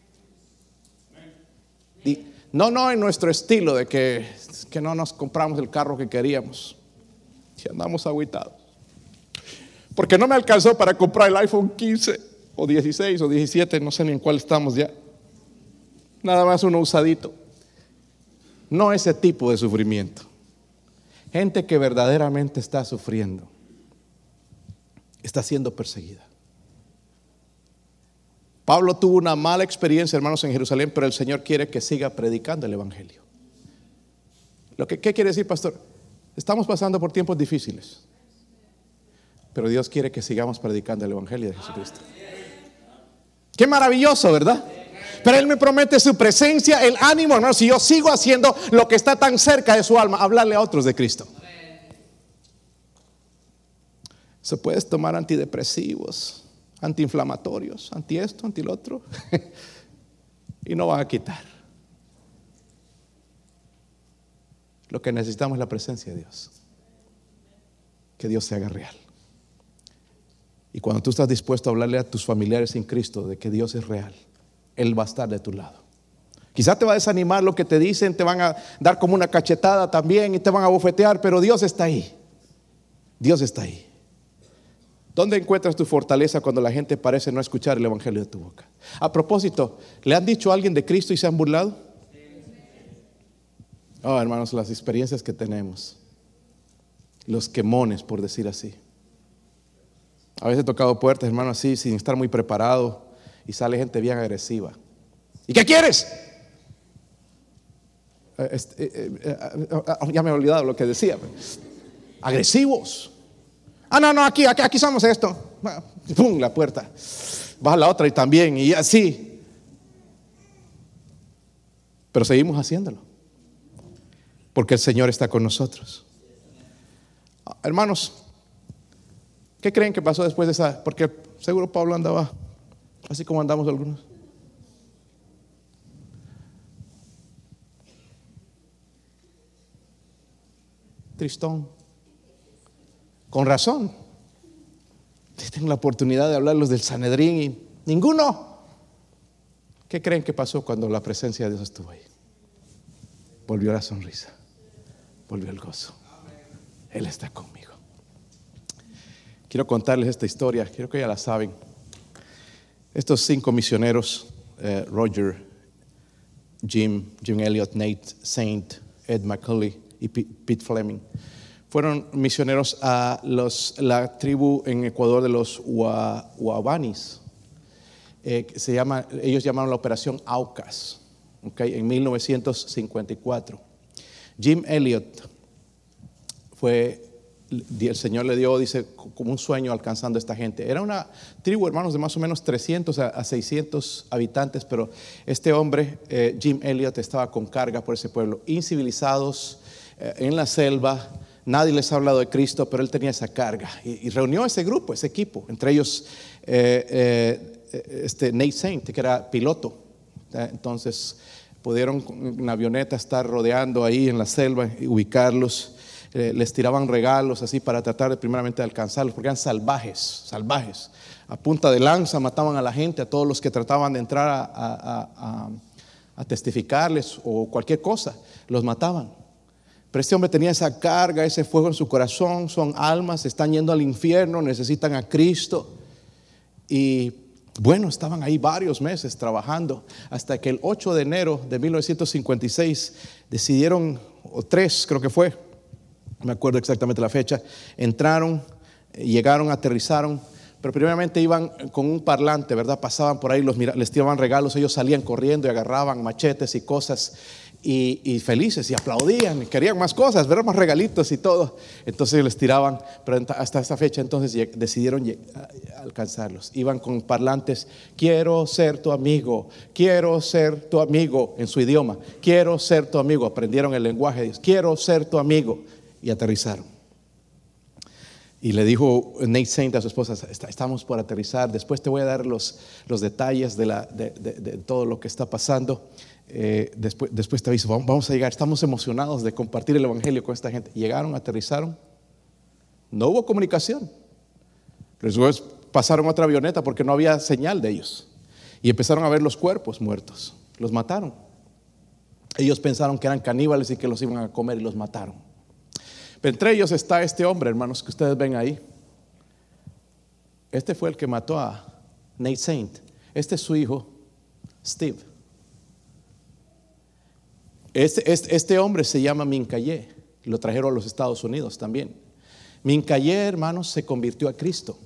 Y no, no en nuestro estilo de que, que no nos compramos el carro que queríamos. Si andamos agüitados. Porque no me alcanzó para comprar el iPhone quince o dieciséis o diecisiete, no sé ni en cuál estamos ya. Nada más uno usadito. No ese tipo de sufrimiento. Gente que verdaderamente está sufriendo, está siendo perseguida. Pablo tuvo una mala experiencia, hermanos, en Jerusalén, pero el Señor quiere que siga predicando el evangelio. Lo que, ¿Qué quiere decir, pastor? Estamos pasando por tiempos difíciles, pero Dios quiere que sigamos predicando el evangelio de Jesucristo. Qué maravilloso, ¿verdad? Pero Él me promete su presencia, el ánimo, hermano. Si yo sigo haciendo lo que está tan cerca de su alma, hablarle a otros de Cristo. Se puedes tomar antidepresivos, antiinflamatorios, anti esto, anti lo otro, y no van a quitar. Lo que necesitamos es la presencia de Dios. Que Dios se haga real. Y cuando tú estás dispuesto a hablarle a tus familiares en Cristo de que Dios es real, Él va a estar de tu lado. Quizás te va a desanimar lo que te dicen, te van a dar como una cachetada también y te van a bofetear, pero Dios está ahí. Dios está ahí. ¿Dónde encuentras tu fortaleza cuando la gente parece no escuchar el evangelio de tu boca? A propósito, ¿le han dicho a alguien de Cristo y se han burlado? Oh, hermanos, las experiencias que tenemos, los quemones, por decir así. A veces he tocado puertas, hermano, así, sin estar muy preparado, y sale gente bien agresiva. ¿Y qué quieres? Este, eh, eh, eh, ya me he olvidado lo que decía. Agresivos. Ah, no, no, aquí, aquí, aquí somos esto. Pum, la puerta. Baja la otra y también, y así. Pero seguimos haciéndolo, porque el Señor está con nosotros. Hermanos, ¿qué creen que pasó después de esa? Porque seguro Pablo andaba así como andamos algunos. Tristón. Con razón. Tengo la oportunidad de hablarlos del Sanedrín y ninguno. ¿Qué creen que pasó cuando la presencia de Dios estuvo ahí? Volvió la sonrisa, volvió el gozo. Él está conmigo. Quiero contarles esta historia, creo que ya la saben. Estos cinco misioneros, eh, Roger, Jim, Jim Elliot, Nate Saint, Ed McCully y Pete Fleming, fueron misioneros a los, la tribu en Ecuador de los Wabanis. Eh, se llama, ellos llamaron la operación AUCAS, okay, en mil novecientos cincuenta y cuatro. Jim Elliot fue, el Señor le dio, dice, como un sueño alcanzando a esta gente. Era una tribu, hermanos, de más o menos trescientos a seiscientos habitantes, pero este hombre, eh, Jim Elliot, estaba con carga por ese pueblo, incivilizados, eh, en la selva. Nadie les ha hablado de Cristo, pero él tenía esa carga y, y reunió ese grupo, ese equipo, entre ellos eh, eh, este Nate Saint, que era piloto. Entonces pudieron con una avioneta estar rodeando ahí en la selva y ubicarlos. Eh, les tiraban regalos así para tratar de primeramente de alcanzarlos, porque eran salvajes, salvajes. A punta de lanza mataban a la gente, a todos los que trataban de entrar a, a, a, a testificarles o cualquier cosa, los mataban. Pero este hombre tenía esa carga, ese fuego en su corazón. Son almas, están yendo al infierno, necesitan a Cristo. Y bueno, estaban ahí varios meses trabajando, hasta que el ocho de enero de mil novecientos cincuenta y seis decidieron, o tres creo que fue, no me acuerdo exactamente la fecha, entraron, llegaron, aterrizaron, pero primeramente iban con un parlante, ¿verdad? Pasaban por ahí, los, les tiraban regalos, ellos salían corriendo y agarraban machetes y cosas. Y, y felices y aplaudían y querían más cosas, ver más regalitos y todo. Entonces les tiraban, pero hasta esta fecha entonces decidieron alcanzarlos. Iban con parlantes: quiero ser tu amigo, quiero ser tu amigo, en su idioma, quiero ser tu amigo. Aprendieron el lenguaje de Dios, quiero ser tu amigo, y aterrizaron. Y le dijo Nate Saint a su esposa: estamos por aterrizar, después te voy a dar los, los detalles de, la, de, de, de todo lo que está pasando. Eh, después, después te aviso, vamos a llegar, estamos emocionados de compartir el evangelio con esta gente. Llegaron, aterrizaron, no hubo comunicación. Después pasaron otra avioneta porque no había señal de ellos. Y empezaron a ver los cuerpos muertos. Los mataron. Ellos pensaron que eran caníbales y que los iban a comer y los mataron. Pero entre ellos está este hombre, hermanos, que ustedes ven ahí. Este fue el que mató a Nate Saint. Este es su hijo, Steve. Este, este, este hombre se llama Mincaye. Lo trajeron a los Estados Unidos también. Mincaye, hermanos, se convirtió a Cristo.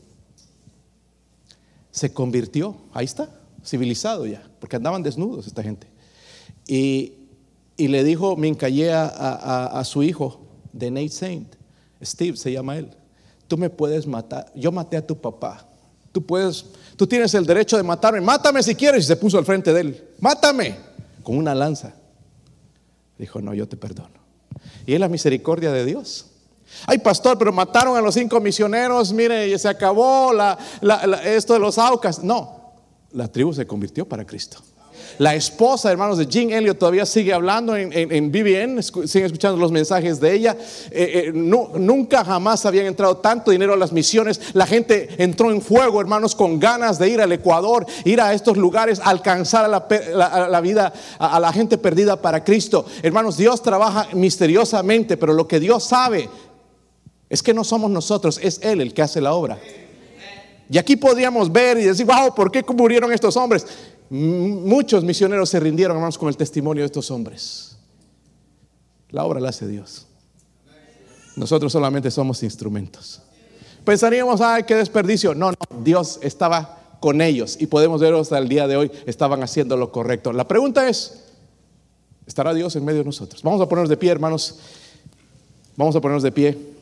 Se convirtió, ahí está, civilizado ya, porque andaban desnudos esta gente. Y, y le dijo Mincaye a, a, a su hijo de Nate Saint, Steve se llama él, tú me puedes matar, yo maté a tu papá, tú puedes, tú tienes el derecho de matarme, mátame si quieres. Y se puso al frente de él, mátame, con una lanza. Dijo, no, yo te perdono. Y es la misericordia de Dios. Ay, pastor, pero mataron a los cinco misioneros, mire, se acabó la, la, la, esto de los Aucas. No, la tribu se convirtió para Cristo. La esposa, hermanos, de Jean Elliott todavía sigue hablando en, en, en B B N, siguen escuchando los mensajes de ella. Eh, eh, no, nunca jamás habían entrado tanto dinero a las misiones. La gente entró en fuego, hermanos, con ganas de ir al Ecuador, ir a estos lugares, alcanzar a la, la, a la vida, a, a la gente perdida para Cristo. Hermanos, Dios trabaja misteriosamente, pero lo que Dios sabe es que no somos nosotros, es Él el que hace la obra. Y aquí podríamos ver y decir, wow, ¿por qué murieron estos hombres? Muchos misioneros se rindieron, hermanos, con el testimonio de estos hombres. La obra la hace Dios. Nosotros solamente somos instrumentos. Pensaríamos, ay, qué desperdicio. No, no, Dios estaba con ellos y podemos ver hasta el día de hoy, estaban haciendo lo correcto. La pregunta es, ¿estará Dios en medio de nosotros? Vamos a ponernos de pie, hermanos. Vamos a ponernos de pie.